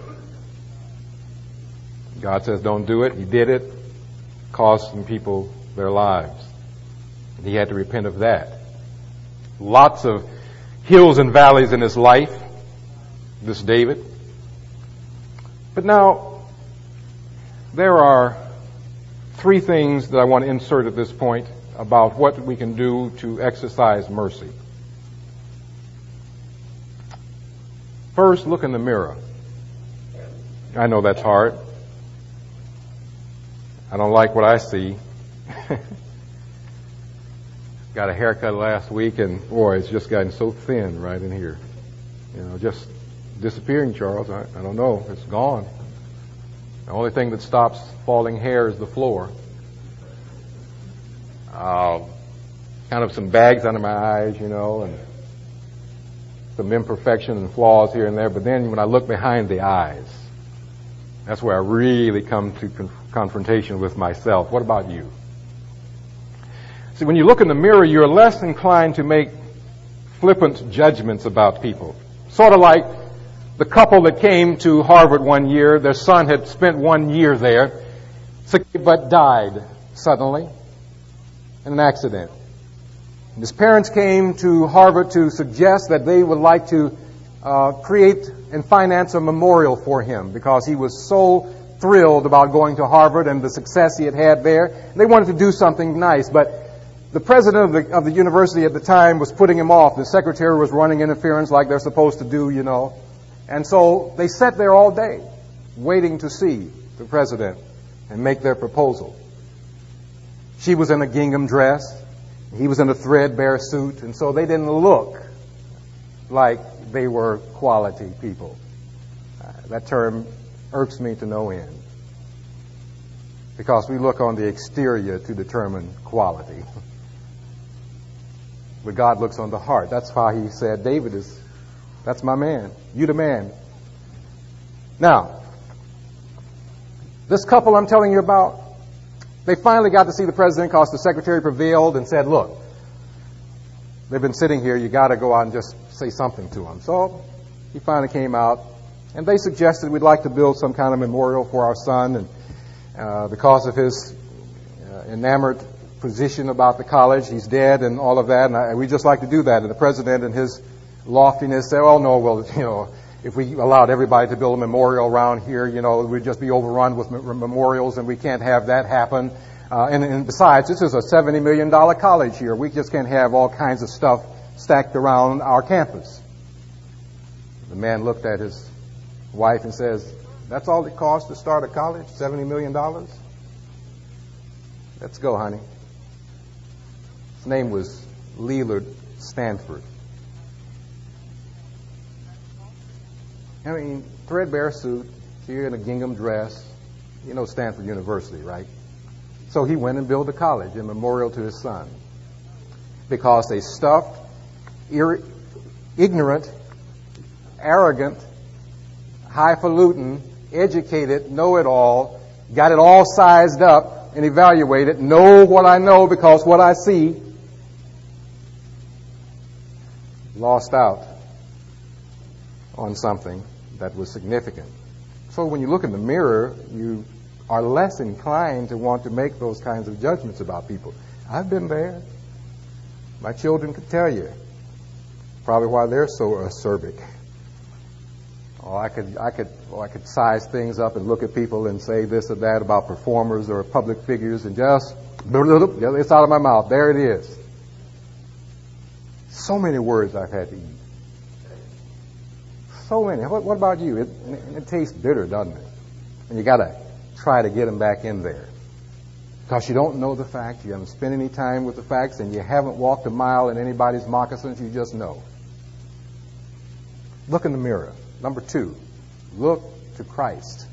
A: God says don't do it. He did it. Cost some people their lives. And he had to repent of that. Lots of hills and valleys in his life, this David. But now, there are three things that I want to insert at this point about what we can do to exercise mercy. First, look in the mirror. I know that's hard. I don't like what I see. Got a haircut last week, and boy, it's just gotten so thin right in here. You know, just disappearing, Charles. I, I don't know. It's gone. The only thing that stops falling hair is the floor. Uh, kind of some bags under my eyes, you know, and some imperfection and flaws here and there. But then when I look behind the eyes, that's where I really come to con- confrontation with myself. What about you? See, when you look in the mirror, you're less inclined to make flippant judgments about people. Sort of like the couple that came to Harvard one year. Their son had spent one year there, but died suddenly in an accident. And his parents came to Harvard to suggest that they would like to uh, create and finance a memorial for him because he was so thrilled about going to Harvard and the success he had had there. They wanted to do something nice, but the president of the, of the university at the time was putting him off. The secretary was running interference like they're supposed to do, you know. And so they sat there all day waiting to see the president and make their proposal. She was in a gingham dress. He was in a threadbare suit. And so they didn't look like they were quality people. Uh, that term irks me to no end. Because we look on the exterior to determine quality. But God looks on the heart. That's why he said, David is, that's my man. You the man. Now, this couple I'm telling you about, they finally got to see the president because the secretary prevailed and said, look, they've been sitting here. You got to go out and just say something to them. So he finally came out, and they suggested we'd like to build some kind of memorial for our son, and uh, because of his uh, enamored position about the college, he's dead and all of that, and I, we'd just like to do that. And the president, in his loftiness, said, "Oh no, well, you know, if we allowed everybody to build a memorial around here, you know, we'd just be overrun with m- memorials, and we can't have that happen. Uh, and, and besides, this is a seventy million dollars college here. We just can't have all kinds of stuff stacked around our campus." The man looked at his wife and says, "That's all it costs to start a college, seventy million dollars? Let's go, honey." His name was Leland Stanford. I mean, threadbare suit, here in a gingham dress. You know Stanford University, right? So he went and built a college in memorial to his son. Because a stuffed, ir- ignorant, arrogant, highfalutin, educated, know-it-all, got it all sized up and evaluated, know what I know because what I see, lost out on something that was significant. So when you look in the mirror, you are less inclined to want to make those kinds of judgments about people. I've been there. My children could tell you probably why they're so acerbic. Oh, I could, I could, oh, I could size things up and look at people and say this or that about performers or public figures and just, it's out of my mouth. There it is. So many words I've had to eat. So many. What, what about you? It, it, it tastes bitter, doesn't it? And you got to try to get them back in there. Because you don't know the facts, you haven't spent any time with the facts, and you haven't walked a mile in anybody's moccasins, you just know. Look in the mirror. Number two, look to Christ.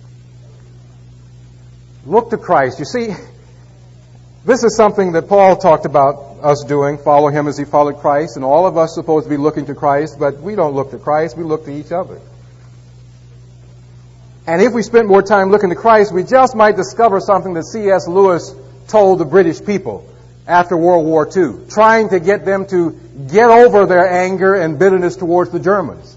A: Look to Christ. You see, this is something that Paul talked about us doing, follow him as he followed Christ, and all of us supposed to be looking to Christ, but we don't look to Christ, we look to each other. And if we spent more time looking to Christ, we just might discover something that C S Lewis told the British people after World War Two, trying to get them to get over their anger and bitterness towards the Germans.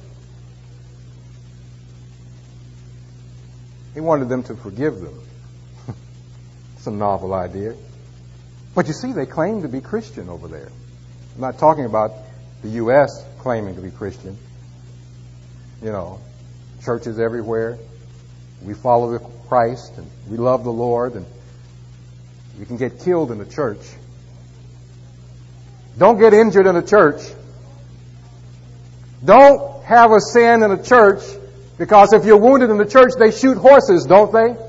A: He wanted them to forgive them. It's a novel idea. But you see, they claim to be Christian over there. I'm not talking about the U S claiming to be Christian. You know, churches everywhere. We follow Christ and we love the Lord, and you can get killed in the church. Don't get injured in the church. Don't have a sin in the church, because if you're wounded in the church, they shoot horses, don't they?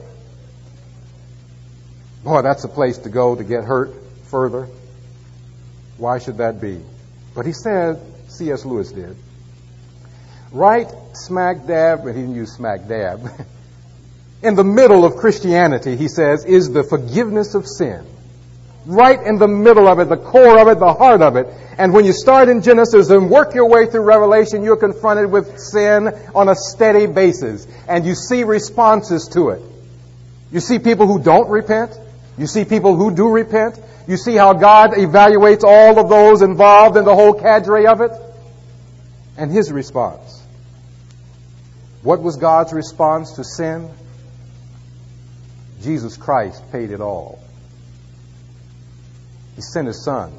A: Boy, that's a place to go to get hurt further. Why should that be? But he said, C S Lewis did, right smack dab, but he didn't use smack dab, in the middle of Christianity, he says, is the forgiveness of sin. Right in the middle of it, the core of it, the heart of it. And when you start in Genesis and work your way through Revelation, you're confronted with sin on a steady basis. And you see responses to it. You see people who don't repent. You see people who do repent. You see how God evaluates all of those involved in the whole cadre of it. And His response. What was God's response to sin? Jesus Christ paid it all. He sent His Son,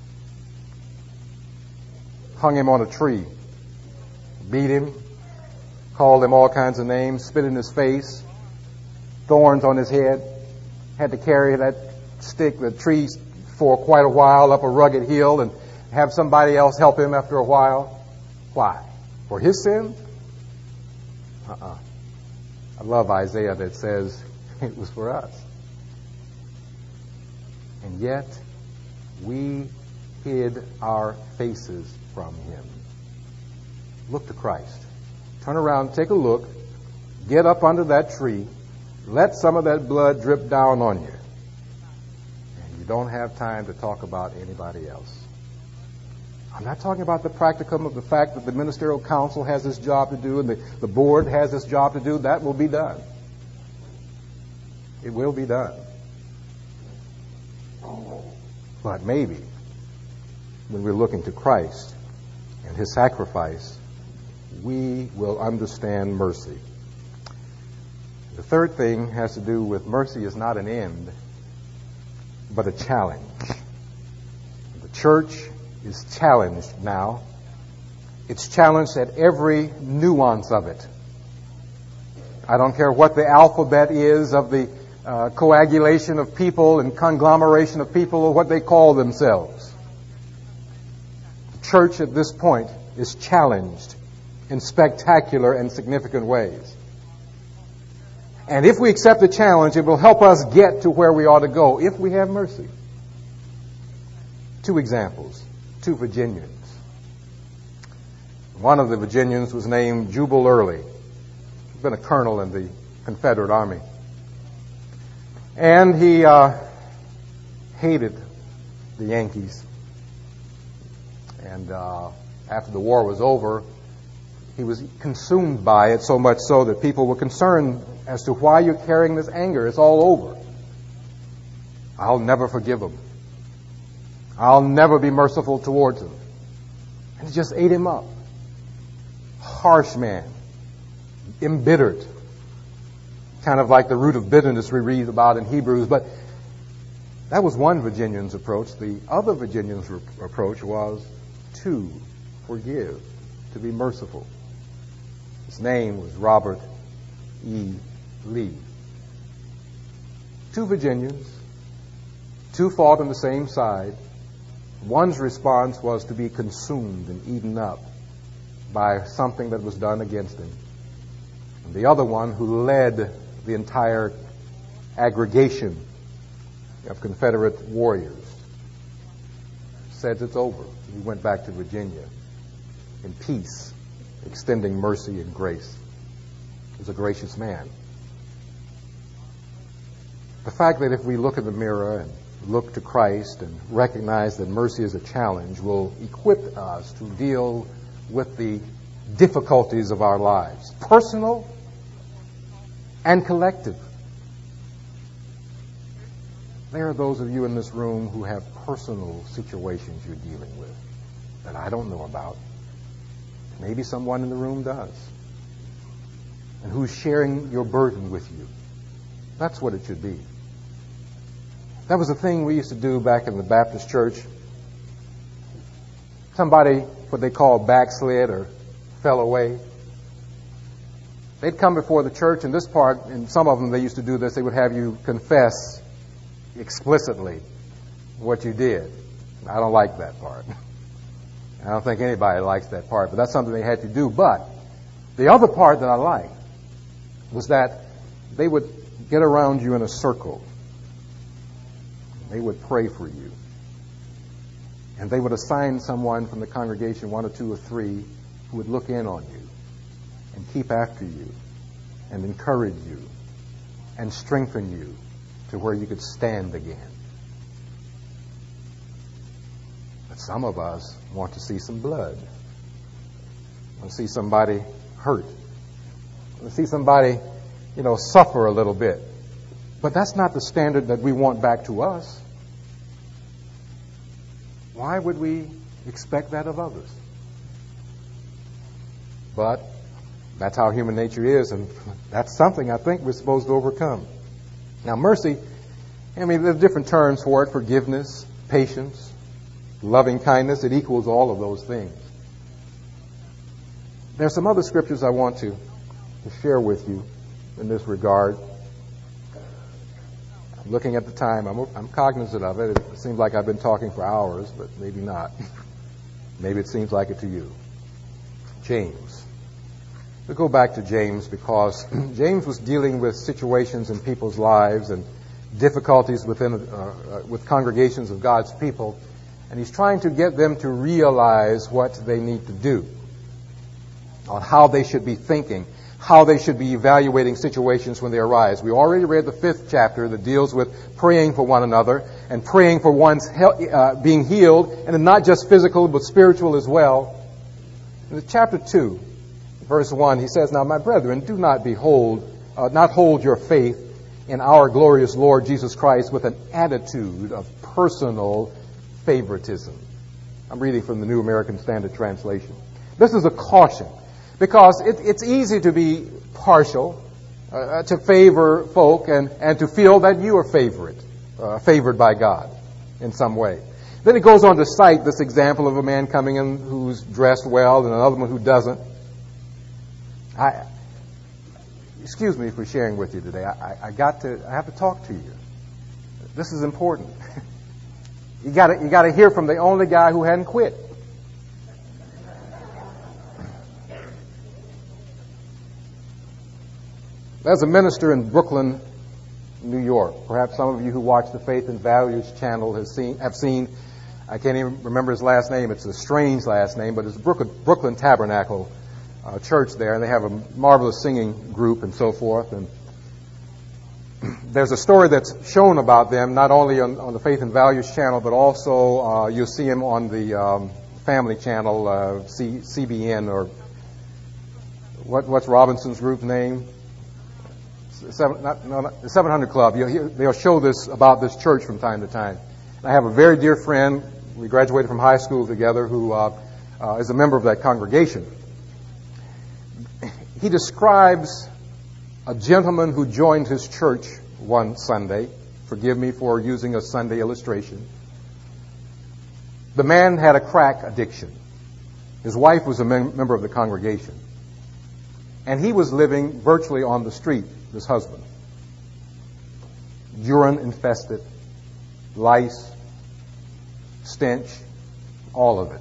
A: hung Him on a tree, beat Him, called Him all kinds of names, spit in His face, thorns on His head, had to carry that stick, the tree, for quite a while up a rugged hill and have somebody else help Him after a while. Why? For His sins? Uh-uh. I love Isaiah that says it was for us. And yet, we hid our faces from Him. Look to Christ. Turn around, take a look, get up under that tree, let some of that blood drip down on you. And you don't have time to talk about anybody else. I'm not talking about the practicum of the fact that the ministerial council has this job to do and the, the board has this job to do. That will be done. It will be done. But maybe when we're looking to Christ and His sacrifice, we will understand mercy. The third thing has to do with mercy is not an end, but a challenge. The church is challenged now. It's challenged at every nuance of it. I don't care what the alphabet is of the uh, coagulation of people and conglomeration of people or what they call themselves. The church at this point is challenged in spectacular and significant ways. And if we accept the challenge, it will help us get to where we ought to go if we have mercy. Two examples, two Virginians. One of the Virginians was named Jubal Early. He'd been a colonel in the Confederate Army. And he uh, hated the Yankees. And uh, after the war was over, he was consumed by it, so much so that people were concerned as to why you're carrying this anger. It's all over. I'll never forgive him. I'll never be merciful towards him. And it just ate him up. Harsh man. Embittered. Kind of like the root of bitterness we read about in Hebrews. But that was one Virginian's approach. The other Virginian's re- approach was to forgive, to be merciful. His name was Robert E. Lee. Two Virginians, two fought on the same side. One's response was to be consumed and eaten up by something that was done against him. And the other one, who led the entire aggregation of Confederate warriors, said it's over. He went back to Virginia in peace, extending mercy and grace. He was a gracious man. The fact that if we look in the mirror and look to Christ and recognize that mercy is a challenge will equip us to deal with the difficulties of our lives, personal and collective. There are those of you in this room who have personal situations you're dealing with that I don't know about. Maybe someone in the room does. And who's sharing your burden with you. That's what it should be. That was a thing we used to do back in the Baptist church. Somebody, what they call backslid or fell away, they'd come before the church, and this part, and some of them, they used to do this, they would have you confess explicitly what you did. I don't like that part. I don't think anybody likes that part, but that's something they had to do. But the other part that I liked was that they would get around you in a circle. They would pray for you. And they would assign someone from the congregation, one or two or three, who would look in on you and keep after you and encourage you and strengthen you to where you could stand again. But some of us want to see some blood. Want to see somebody hurt. Want to see somebody, you know, suffer a little bit. But that's not the standard that we want back to us. Why would we expect that of others? But that's how human nature is, and that's something I think we're supposed to overcome. Now, mercy, I mean, there's different terms for it: forgiveness, patience, loving kindness. It equals all of those things. There's some other scriptures I want to, to share with you in this regard. I'm looking at the time. I'm, I'm cognizant of it. It seems like I've been talking for hours, but maybe not. Maybe it seems like it to you. James. We'll go back to James because James was dealing with situations in people's lives and difficulties within uh, uh, with congregations of God's people, and he's trying to get them to realize what they need to do, on how they should be thinking, how they should be evaluating situations when they arise. We already read the fifth chapter that deals with praying for one another and praying for one's he- uh, being healed, and not just physical but spiritual as well. In chapter two, verse one, he says, "Now, my brethren, do not behold, uh, not hold your faith in our glorious Lord Jesus Christ with an attitude of personal favoritism." I'm reading from the New American Standard Translation. This is a caution, because it, it's easy to be partial, uh, to favor folk, and, and to feel that you are favorite, uh, favored by God in some way. Then it goes on to cite this example of a man coming in who's dressed well and another one who doesn't. I, excuse me for sharing with you today. I, I, I got to, I have to talk to you. This is important. You got to, you got to hear from the only guy who hadn't quit. There's a minister in Brooklyn, New York. Perhaps some of you who watch the Faith and Values channel has seen, have seen. I can't even remember his last name. It's a strange last name, but it's Brooklyn, Brooklyn Tabernacle uh, Church there, and they have a marvelous singing group and so forth. And there's a story that's shown about them, not only on, on the Faith and Values channel, but also uh, you'll see him on the um, Family Channel, uh, C, C B N, or what, what's Robinson's group's name? Seven, not, no, not, the seven hundred Club. You'll hear, they'll show this about this church from time to time. I have a very dear friend. We graduated from high school together, who uh, uh, is a member of that congregation. He describes a gentleman who joined his church one Sunday. Forgive me for using a Sunday illustration. The man had a crack addiction. His wife was a mem- member of the congregation. And he was living virtually on the street, this husband. Urine infested, lice, stench, all of it.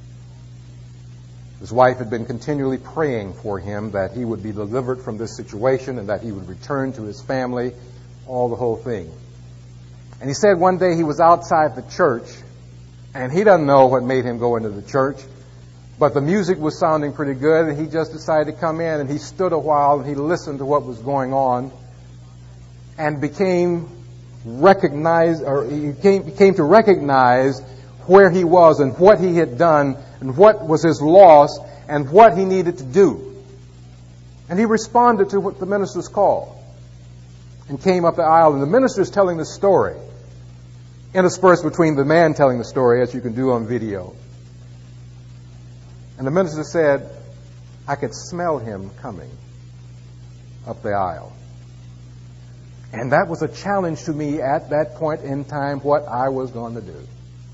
A: His wife had been continually praying for him that he would be delivered from this situation and that he would return to his family, all the whole thing. And he said one day he was outside the church, and he doesn't know what made him go into the church, but the music was sounding pretty good, and he just decided to come in, and he stood a while, and he listened to what was going on, and became recognized, or he came, came to recognize where he was and what he had done and what was his loss and what he needed to do. And he responded to what the minister's call and came up the aisle. And the minister's telling the story, interspersed between the man telling the story, as you can do on video. And the minister said, I could smell him coming up the aisle. And that was a challenge to me at that point in time, what I was going to do.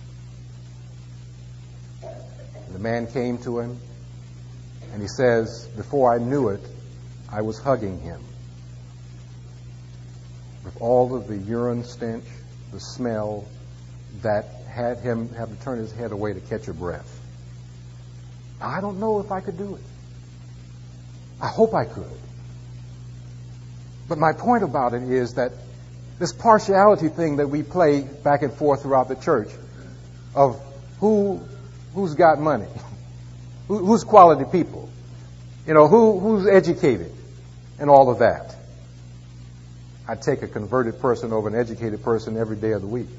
A: And the man came to him, and he says, before I knew it, I was hugging him. With all of the urine stench, the smell, that had him have to turn his head away to catch a breath. I don't know if I could do it. I hope I could. But my point about it is that this partiality thing that we play back and forth throughout the church, of who who's got money, who, who's quality people, you know, who who's educated, and all of that. I'd take a converted person over an educated person every day of the week.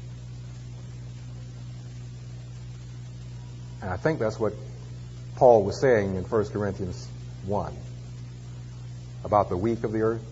A: And I think that's what Paul was saying in First Corinthians one about the weak of the earth.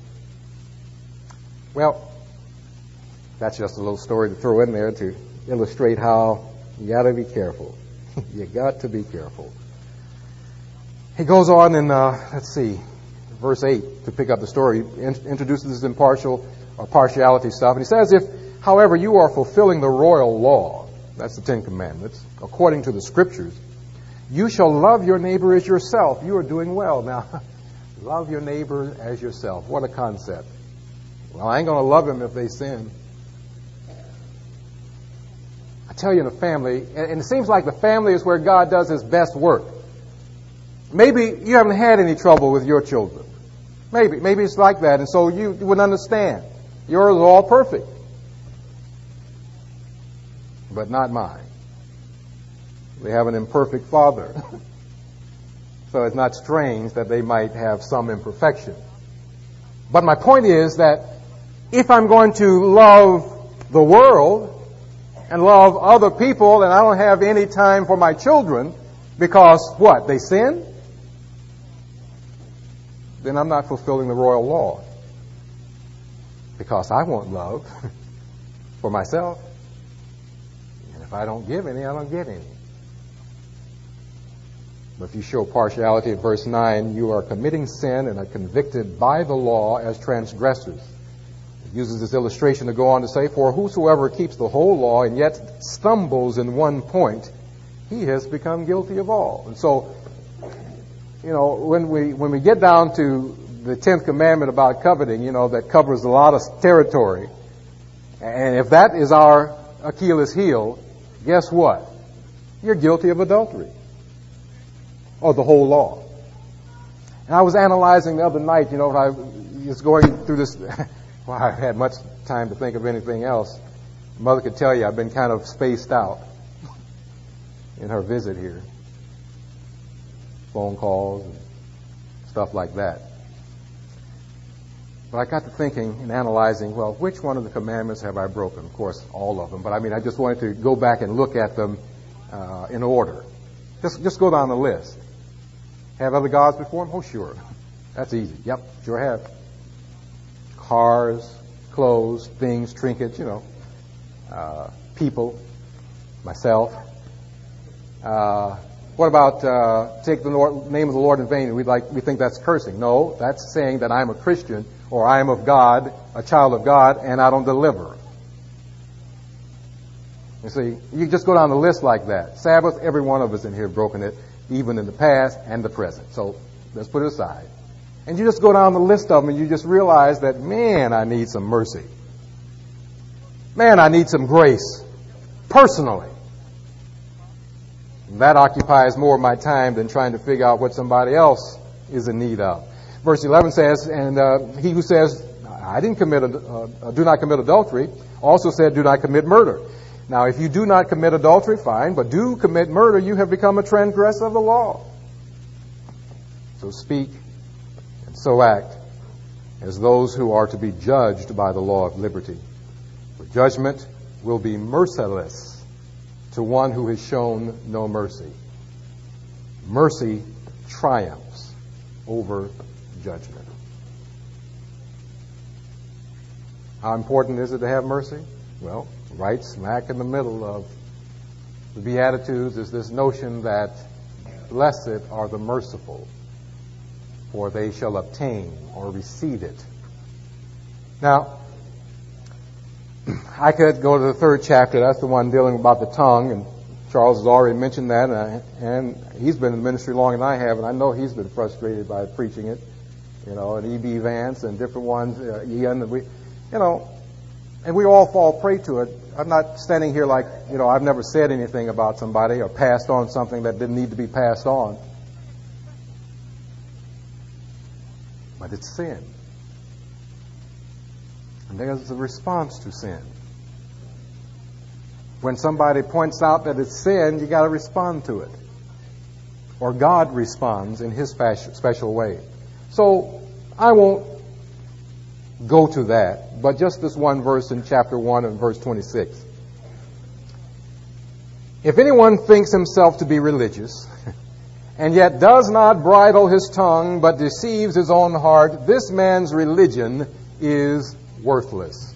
A: Well, that's just a little story to throw in there to illustrate how you got to be careful. You got to be careful. He goes on in, uh, let's see, verse eight, to pick up the story. He in- introduces this impartial or partiality stuff. And he says, if, however, you are fulfilling the royal law, that's the Ten Commandments, according to the Scriptures, you shall love your neighbor as yourself. You are doing well. Now, love your neighbor as yourself. What a concept. Well, I ain't going to love them if they sin. I tell you, in a family, and it seems like the family is where God does His best work. Maybe you haven't had any trouble with your children. Maybe. Maybe it's like that, and so you, you wouldn't understand. Yours are all perfect. But not mine. They have an imperfect father. So it's not strange that they might have some imperfection. But my point is that if I'm going to love the world and love other people, and I don't have any time for my children because, what, they sin? Then I'm not fulfilling the royal law. Because I want love for myself. And if I don't give any, I don't get any. But if you show partiality at verse nine, you are committing sin and are convicted by the law as transgressors. It uses this illustration to go on to say, for whosoever keeps the whole law and yet stumbles in one point, he has become guilty of all. And so, you know, when we when we get down to the tenth commandment about coveting, you know, that covers a lot of territory. And if that is our Achilles heel, guess what? You're guilty of adultery. Or the whole law. And I was analyzing the other night, you know, I was going through this. Well, I had much time to think of anything else. Mother could tell you I've been kind of spaced out in her visit here. Phone calls and stuff like that. But I got to thinking and analyzing, well, which one of the commandments have I broken? Of course, all of them. But I mean, I just wanted to go back and look at them uh, in order. Just, just go down the list. Have other gods before him? Oh, sure. That's easy. Yep, sure have. Cars, clothes, things, trinkets, you know, uh, people, myself. Uh, what about uh, take the Lord, name of the Lord in vain? We like we think that's cursing. No, that's saying that I'm a Christian or I am of God, a child of God, and I don't deliver. You see, you just go down the list like that. Sabbath, every one of us in here have broken it, even in the past and the present. So let's put it aside. And you just go down the list of them and you just realize that, man, I need some mercy. Man, I need some grace. Personally. And that occupies more of my time than trying to figure out what somebody else is in need of. Verse eleven says, and uh, he who says, I didn't commit, uh, do not commit adultery, also said, do not commit murder. Now, if you do not commit adultery, fine, but do commit murder, you have become a transgressor of the law. So speak and so act as those who are to be judged by the law of liberty. For judgment will be merciless to one who has shown no mercy. Mercy triumphs over judgment. How important is it to have mercy? Well, right smack in the middle of the Beatitudes is this notion that blessed are the merciful, for they shall obtain or receive it. Now, I could go to the third chapter. That's the one dealing about the tongue, and Charles has already mentioned that, and, I, and he's been in the ministry longer than I have, and I know he's been frustrated by preaching it. You know, and E B. Vance and different ones, uh, Ian, and we, you know, and we all fall prey to it. I'm not standing here like, you know, I've never said anything about somebody or passed on something that didn't need to be passed on. But it's sin. And there's a response to sin. When somebody points out that it's sin, you got to respond to it. Or God responds in His special way. So I won't go to that, but just this one verse in chapter one and verse twenty-six. If anyone thinks himself to be religious, and yet does not bridle his tongue, but deceives his own heart, this man's religion is worthless.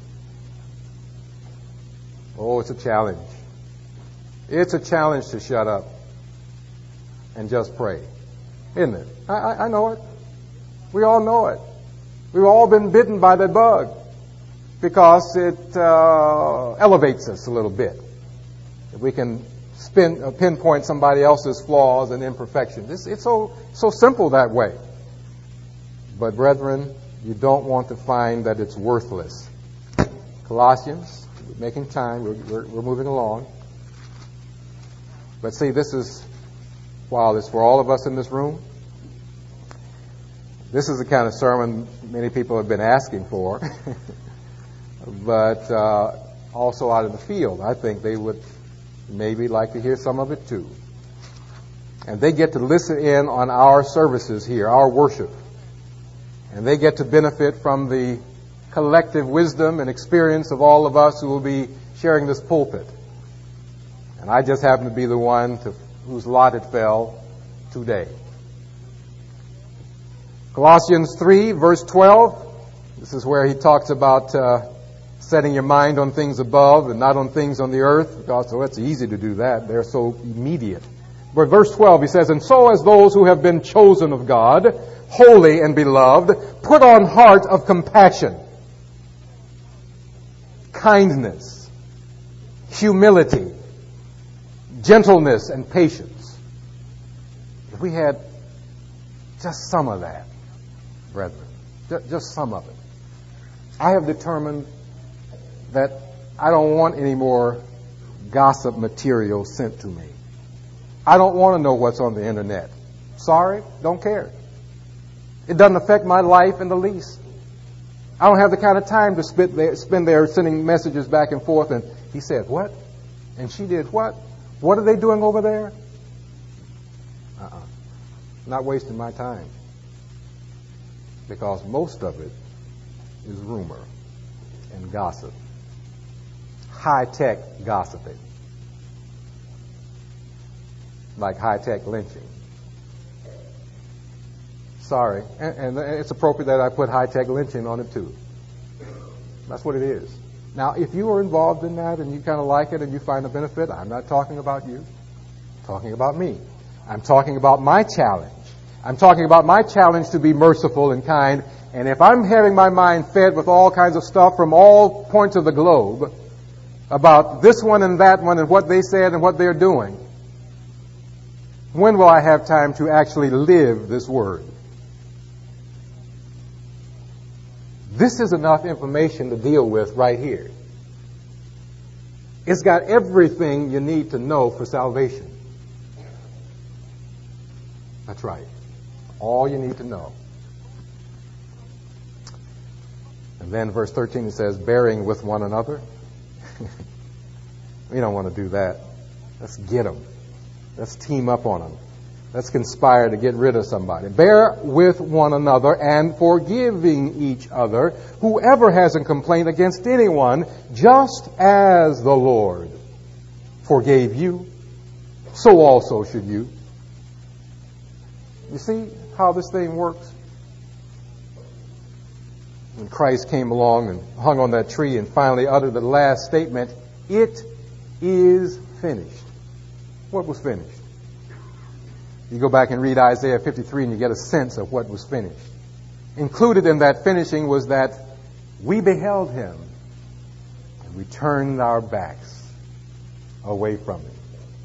A: Oh, it's a challenge. It's a challenge to shut up and just pray, isn't it? I, I, I know it. We all know it. We've all been bitten by that bug because it uh, elevates us a little bit. If we can spin, uh, pinpoint somebody else's flaws and imperfections. It's, it's so so simple that way. But brethren, you don't want to find that it's worthless. Colossians, we're making time, we're, we're, we're moving along. But see, this is, while it's for all of us in this room, this is the kind of sermon many people have been asking for, but uh, also out in the field. I think they would maybe like to hear some of it too. And they get to listen in on our services here, our worship. And they get to benefit from the collective wisdom and experience of all of us who will be sharing this pulpit. And I just happen to be the one to, whose lot it fell today. Colossians three, verse twelve. This is where he talks about uh, setting your mind on things above and not on things on the earth. Because oh, it's easy to do that. They're so immediate. But verse twelve, he says, and so as those who have been chosen of God, holy and beloved, put on heart of compassion, kindness, humility, gentleness, and patience. If we had just some of that, brethren, just some of it, I have determined that I don't want any more gossip material sent to me. I don't want to know what's on the internet. Sorry, don't care. It doesn't affect my life in the least. I don't have the kind of time to spend there, spend there sending messages back and forth. And he said, what? And she did what? What are they doing over there? Uh-uh. Not wasting my time. Because most of it is rumor and gossip. High-tech gossiping. Like high-tech lynching. Sorry. And, and it's appropriate that I put high-tech lynching on it too. That's what it is. Now, if you are involved in that and you kind of like it and you find a benefit, I'm not talking about you. I'm talking about me. I'm talking about my challenge. I'm talking about my challenge to be merciful and kind. And if I'm having my mind fed with all kinds of stuff from all points of the globe about this one and that one and what they said and what they're doing, when will I have time to actually live this word? This is enough information to deal with right here. It's got everything you need to know for salvation. That's right. All you need to know. And then verse thirteen, it says, bearing with one another. We don't want to do that. Let's get them. Let's team up on them. Let's conspire to get rid of somebody. Bear with one another and forgiving each other, whoever has a complaint against anyone, just as the Lord forgave you, so also should you. You see how this thing works? When Christ came along and hung on that tree and finally uttered the last statement, it is finished. What was finished? You go back and read Isaiah fifty-three and you get a sense of what was finished. Included in that finishing was that we beheld him and we turned our backs away from him.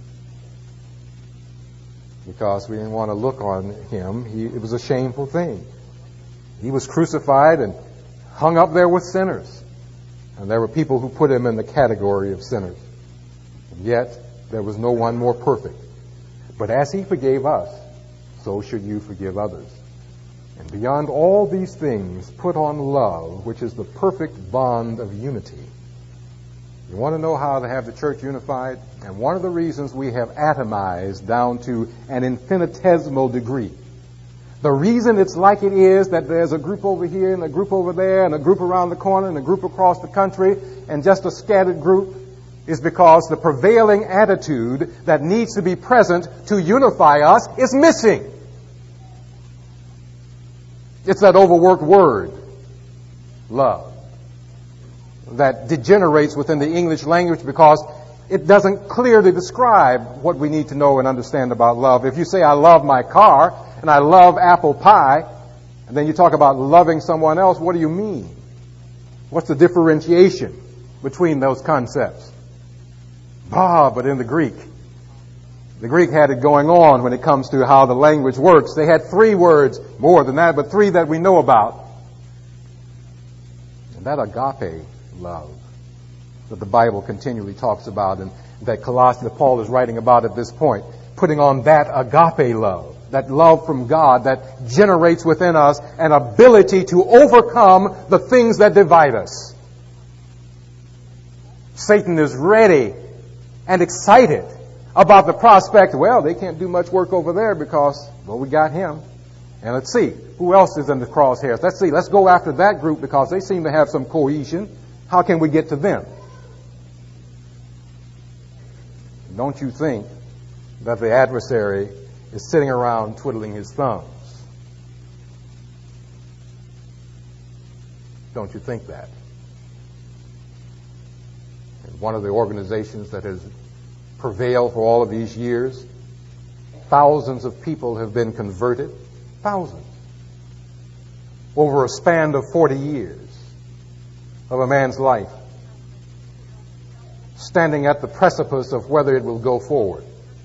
A: Because we didn't want to look on him. He, it was a shameful thing. He was crucified and hung up there with sinners. And there were people who put him in the category of sinners. And yet, there was no one more perfect. But as he forgave us, so should you forgive others. And beyond all these things, put on love, which is the perfect bond of unity. You want to know how to have the church unified? And one of the reasons we have atomized down to an infinitesimal degree. The reason it's like it is that there's a group over here and a group over there and a group around the corner and a group across the country and just a scattered group is because the prevailing attitude that needs to be present to unify us is missing. It's that overworked word, love, that degenerates within the English language because it doesn't clearly describe what we need to know and understand about love. If you say, I love my car and I love apple pie, and then you talk about loving someone else, what do you mean? What's the differentiation between those concepts? Ah, but in the Greek, the Greek had it going on when it comes to how the language works. They had three words, more than that, but three that we know about. And that agape love that the Bible continually talks about and that Colossians, Paul is writing about at this point, putting on that agape love, that love from God that generates within us an ability to overcome the things that divide us. Satan is ready and excited about the prospect, well, they can't do much work over there because, well, we got him. And let's see, who else is in the crosshairs? Let's see, let's go after that group because they seem to have some cohesion. How can we get to them? Don't you think that the adversary is sitting around twiddling his thumbs? Don't you think that? And one of the organizations that has prevailed for all of these years Thousands of people have been converted. Thousands. Over a span of forty years of a man's life. Standing at the precipice of whether it will go forward.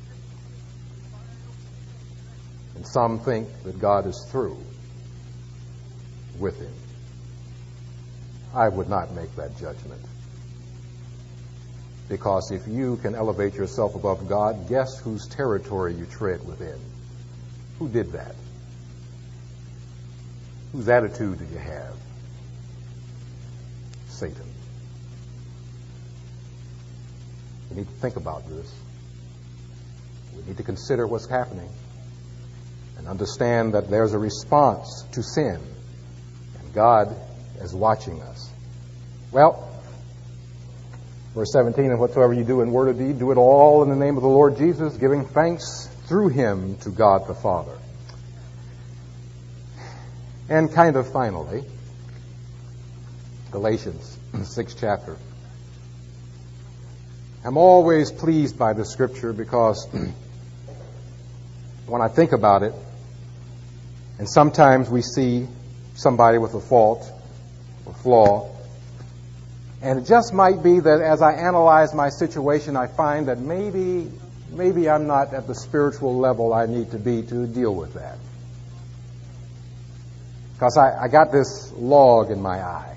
A: And some think that God is through with him. I would not make that judgment. Because if you can elevate yourself above God, guess whose territory you tread within? Who did that? Whose attitude do you have? Satan. We need to think about this. We need to consider what's happening and understand that there's a response to sin, and God is watching us. Well, verse seventeen, and whatsoever you do in word or deed, do it all in the name of the Lord Jesus, giving thanks through him to God the Father. And kind of finally, Galatians, sixth chapter. I'm always pleased by the scripture because when I think about it, and sometimes we see somebody with a fault or flaw, and it just might be that as I analyze my situation, I find that maybe, maybe I'm not at the spiritual level I need to be to deal with that. Because I, I got this log in my eye.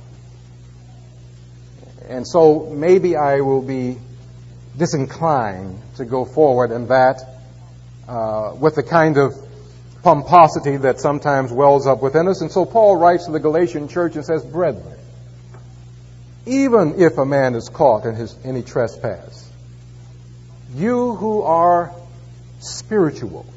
A: And so maybe I will be disinclined to go forward in that uh, with the kind of pomposity that sometimes wells up within us. And so Paul writes to the Galatian church and says, brethren, even if a man is caught in his any trespass, you who are spiritual,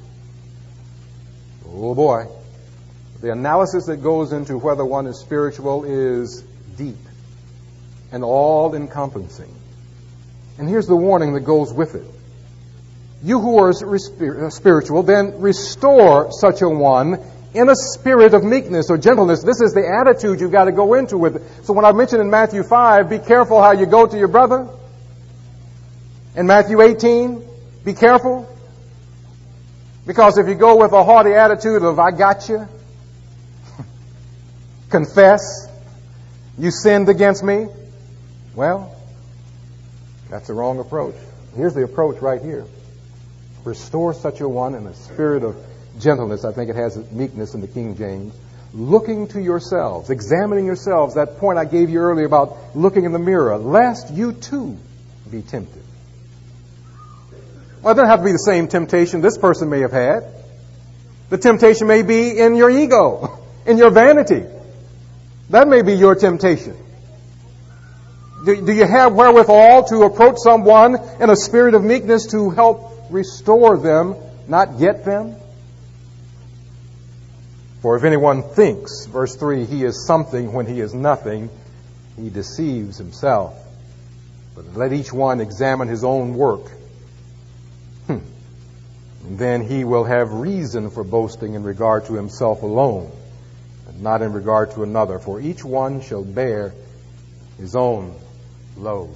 A: oh boy, the analysis that goes into whether one is spiritual is deep and all-encompassing. And here's the warning that goes with it. You who are spiritual, then restore such a one in a spirit of meekness or gentleness. This is the attitude you've got to go into with it. So when I mentioned in Matthew five, be careful how you go to your brother. In Matthew eighteen, be careful. Because if you go with a haughty attitude of, I got you, confess, you sinned against me, well, that's the wrong approach. Here's the approach right here. Restore such a one in a spirit of gentleness. I think it has meekness in the King James. Looking to yourselves, examining yourselves. That point I gave you earlier about looking in the mirror, lest you too be tempted. Well, it doesn't have to be the same temptation this person may have had. The temptation may be in your ego, in your vanity. That may be your temptation. Do, do you have wherewithal to approach someone in a spirit of meekness to help restore them, not get them? For if anyone thinks, verse three, he is something when he is nothing, he deceives himself. But let each one examine his own work. Hmm. And then he will have reason for boasting in regard to himself alone, and not in regard to another. For each one shall bear his own load.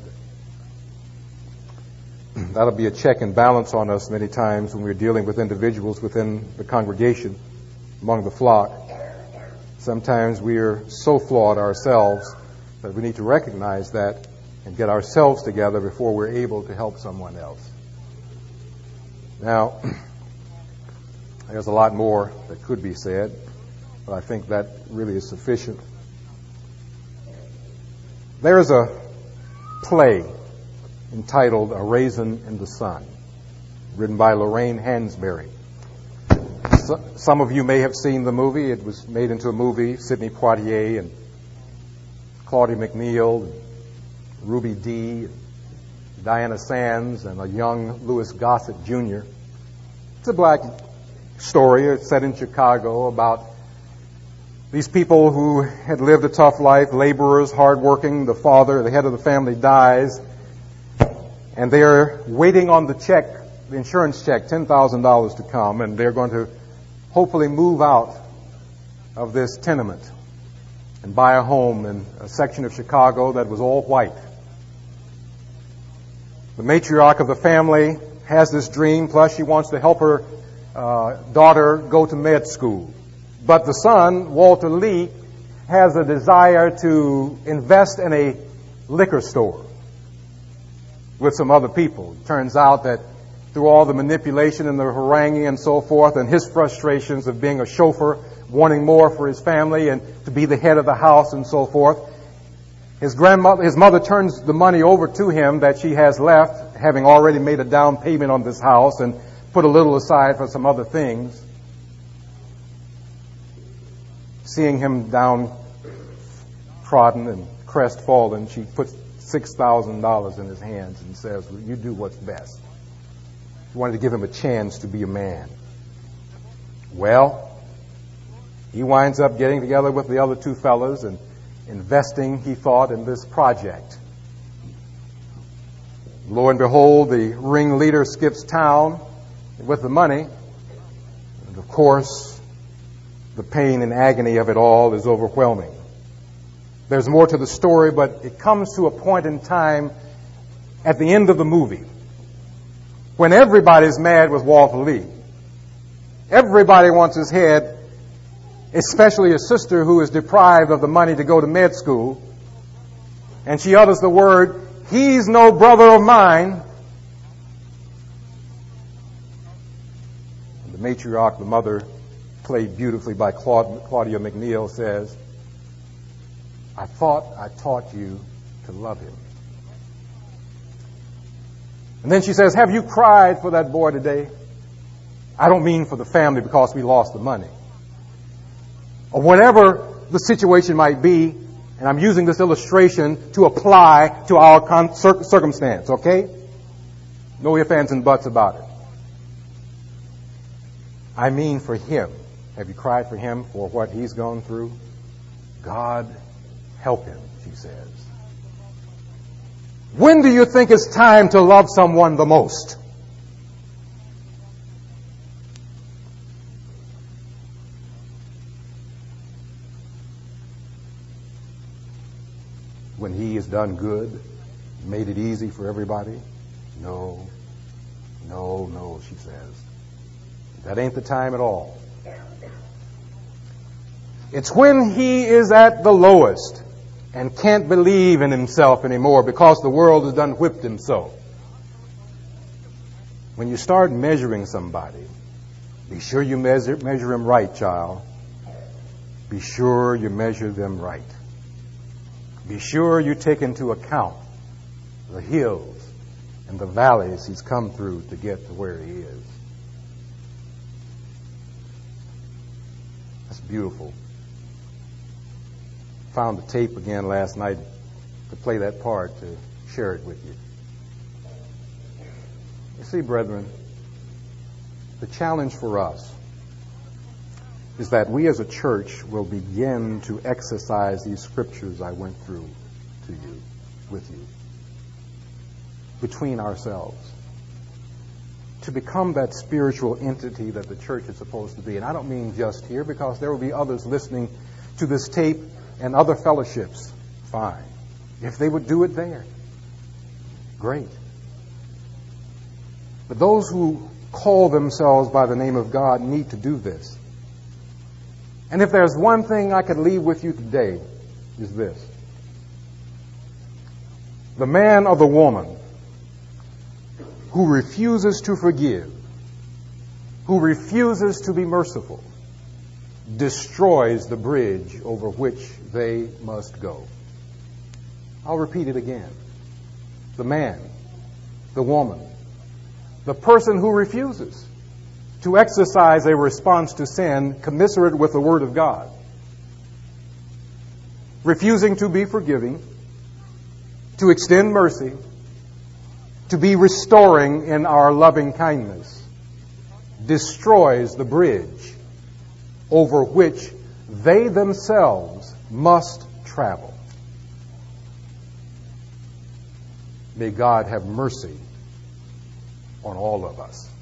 A: That'll be a check and balance on us many times when we're dealing with individuals within the congregation, among the flock. Sometimes we are so flawed ourselves that we need to recognize that and get ourselves together before we're able to help someone else. Now, there's a lot more that could be said, but I think that really is sufficient. There's a play entitled A Raisin in the Sun, written by Lorraine Hansberry. So, some of you may have seen the movie. It was made into a movie. Sidney Poitier and Claudia McNeil, and Ruby Dee, and Diana Sands, and a young Louis Gossett Junior It's a black story. It's set in Chicago about these people who had lived a tough life, laborers, hardworking. The father, the head of the family, dies, and they're waiting on the check, the insurance check, ten thousand dollars to come, and they're going to hopefully move out of this tenement and buy a home in a section of Chicago that was all white. The matriarch of the family has this dream, plus she wants to help her
B: uh, daughter go to med school. But the son, Walter Lee, has a desire to invest in a liquor store with some other people. It turns out that through all the manipulation and the haranguing and so forth, and his frustrations of being a chauffeur, wanting more for his family and to be the head of the house and so forth, his grandmother, his mother turns the money over to him that she has left, having already made a down payment on this house and put a little aside for some other things. Seeing him downtrodden and crestfallen, she puts six thousand dollars in his hands and says, well, you do what's best. She wanted to give him a chance to be a man. Well, he winds up getting together with the other two fellas and investing, he thought, in this project. Lo and behold, the ringleader skips town with the money. And of course, the pain and agony of it all is overwhelming. There's more to the story, but it comes to a point in time at the end of the movie when everybody's mad with Walter Lee. Everybody wants his head, especially his sister who is deprived of the money to go to med school. And she utters the word, "He's no brother of mine." And the matriarch, the mother, played beautifully by Claud- Claudia McNeil, says, "I thought I taught you to love him." And then she says, "Have you cried for that boy today?" I don't mean for the family because we lost the money. Or whatever the situation might be, and I'm using this illustration to apply to our con- cir- circumstance, okay? No ifs, ands, and buts about it. I mean for him. Have you cried for him for what he's gone through? God help him, she says. When do you think it's time to love someone the most? When he has done good, made it easy for everybody? No, no, no, she says. That ain't the time at all. It's when he is at the lowest and can't believe in himself anymore because the world has done whipped him so. When you start measuring somebody, be sure you measure, measure them right, child. Be sure you measure them right. Be sure you take into account the hills and the valleys he's come through to get to where he is. That's beautiful. Found the tape again last night to play that part, to share it with you. You see, brethren, the challenge for us is that we as a church will begin to exercise these scriptures I went through to you, with you, between ourselves, to become that spiritual entity that the church is supposed to be. And I don't mean just here, because there will be others listening to this tape and other fellowships. Fine. If they would do it there, great. But those who call themselves by the name of God need to do this. And if there's one thing I could leave with you today, is this. The man or the woman who refuses to forgive, who refuses to be merciful, destroys the bridge over which they must go. I'll repeat it again. The man, the woman, the person who refuses to exercise a response to sin commensurate with the Word of God, refusing to be forgiving, to extend mercy, to be restoring in our loving kindness, destroys the bridge over which they themselves must travel. May God have mercy on all of us.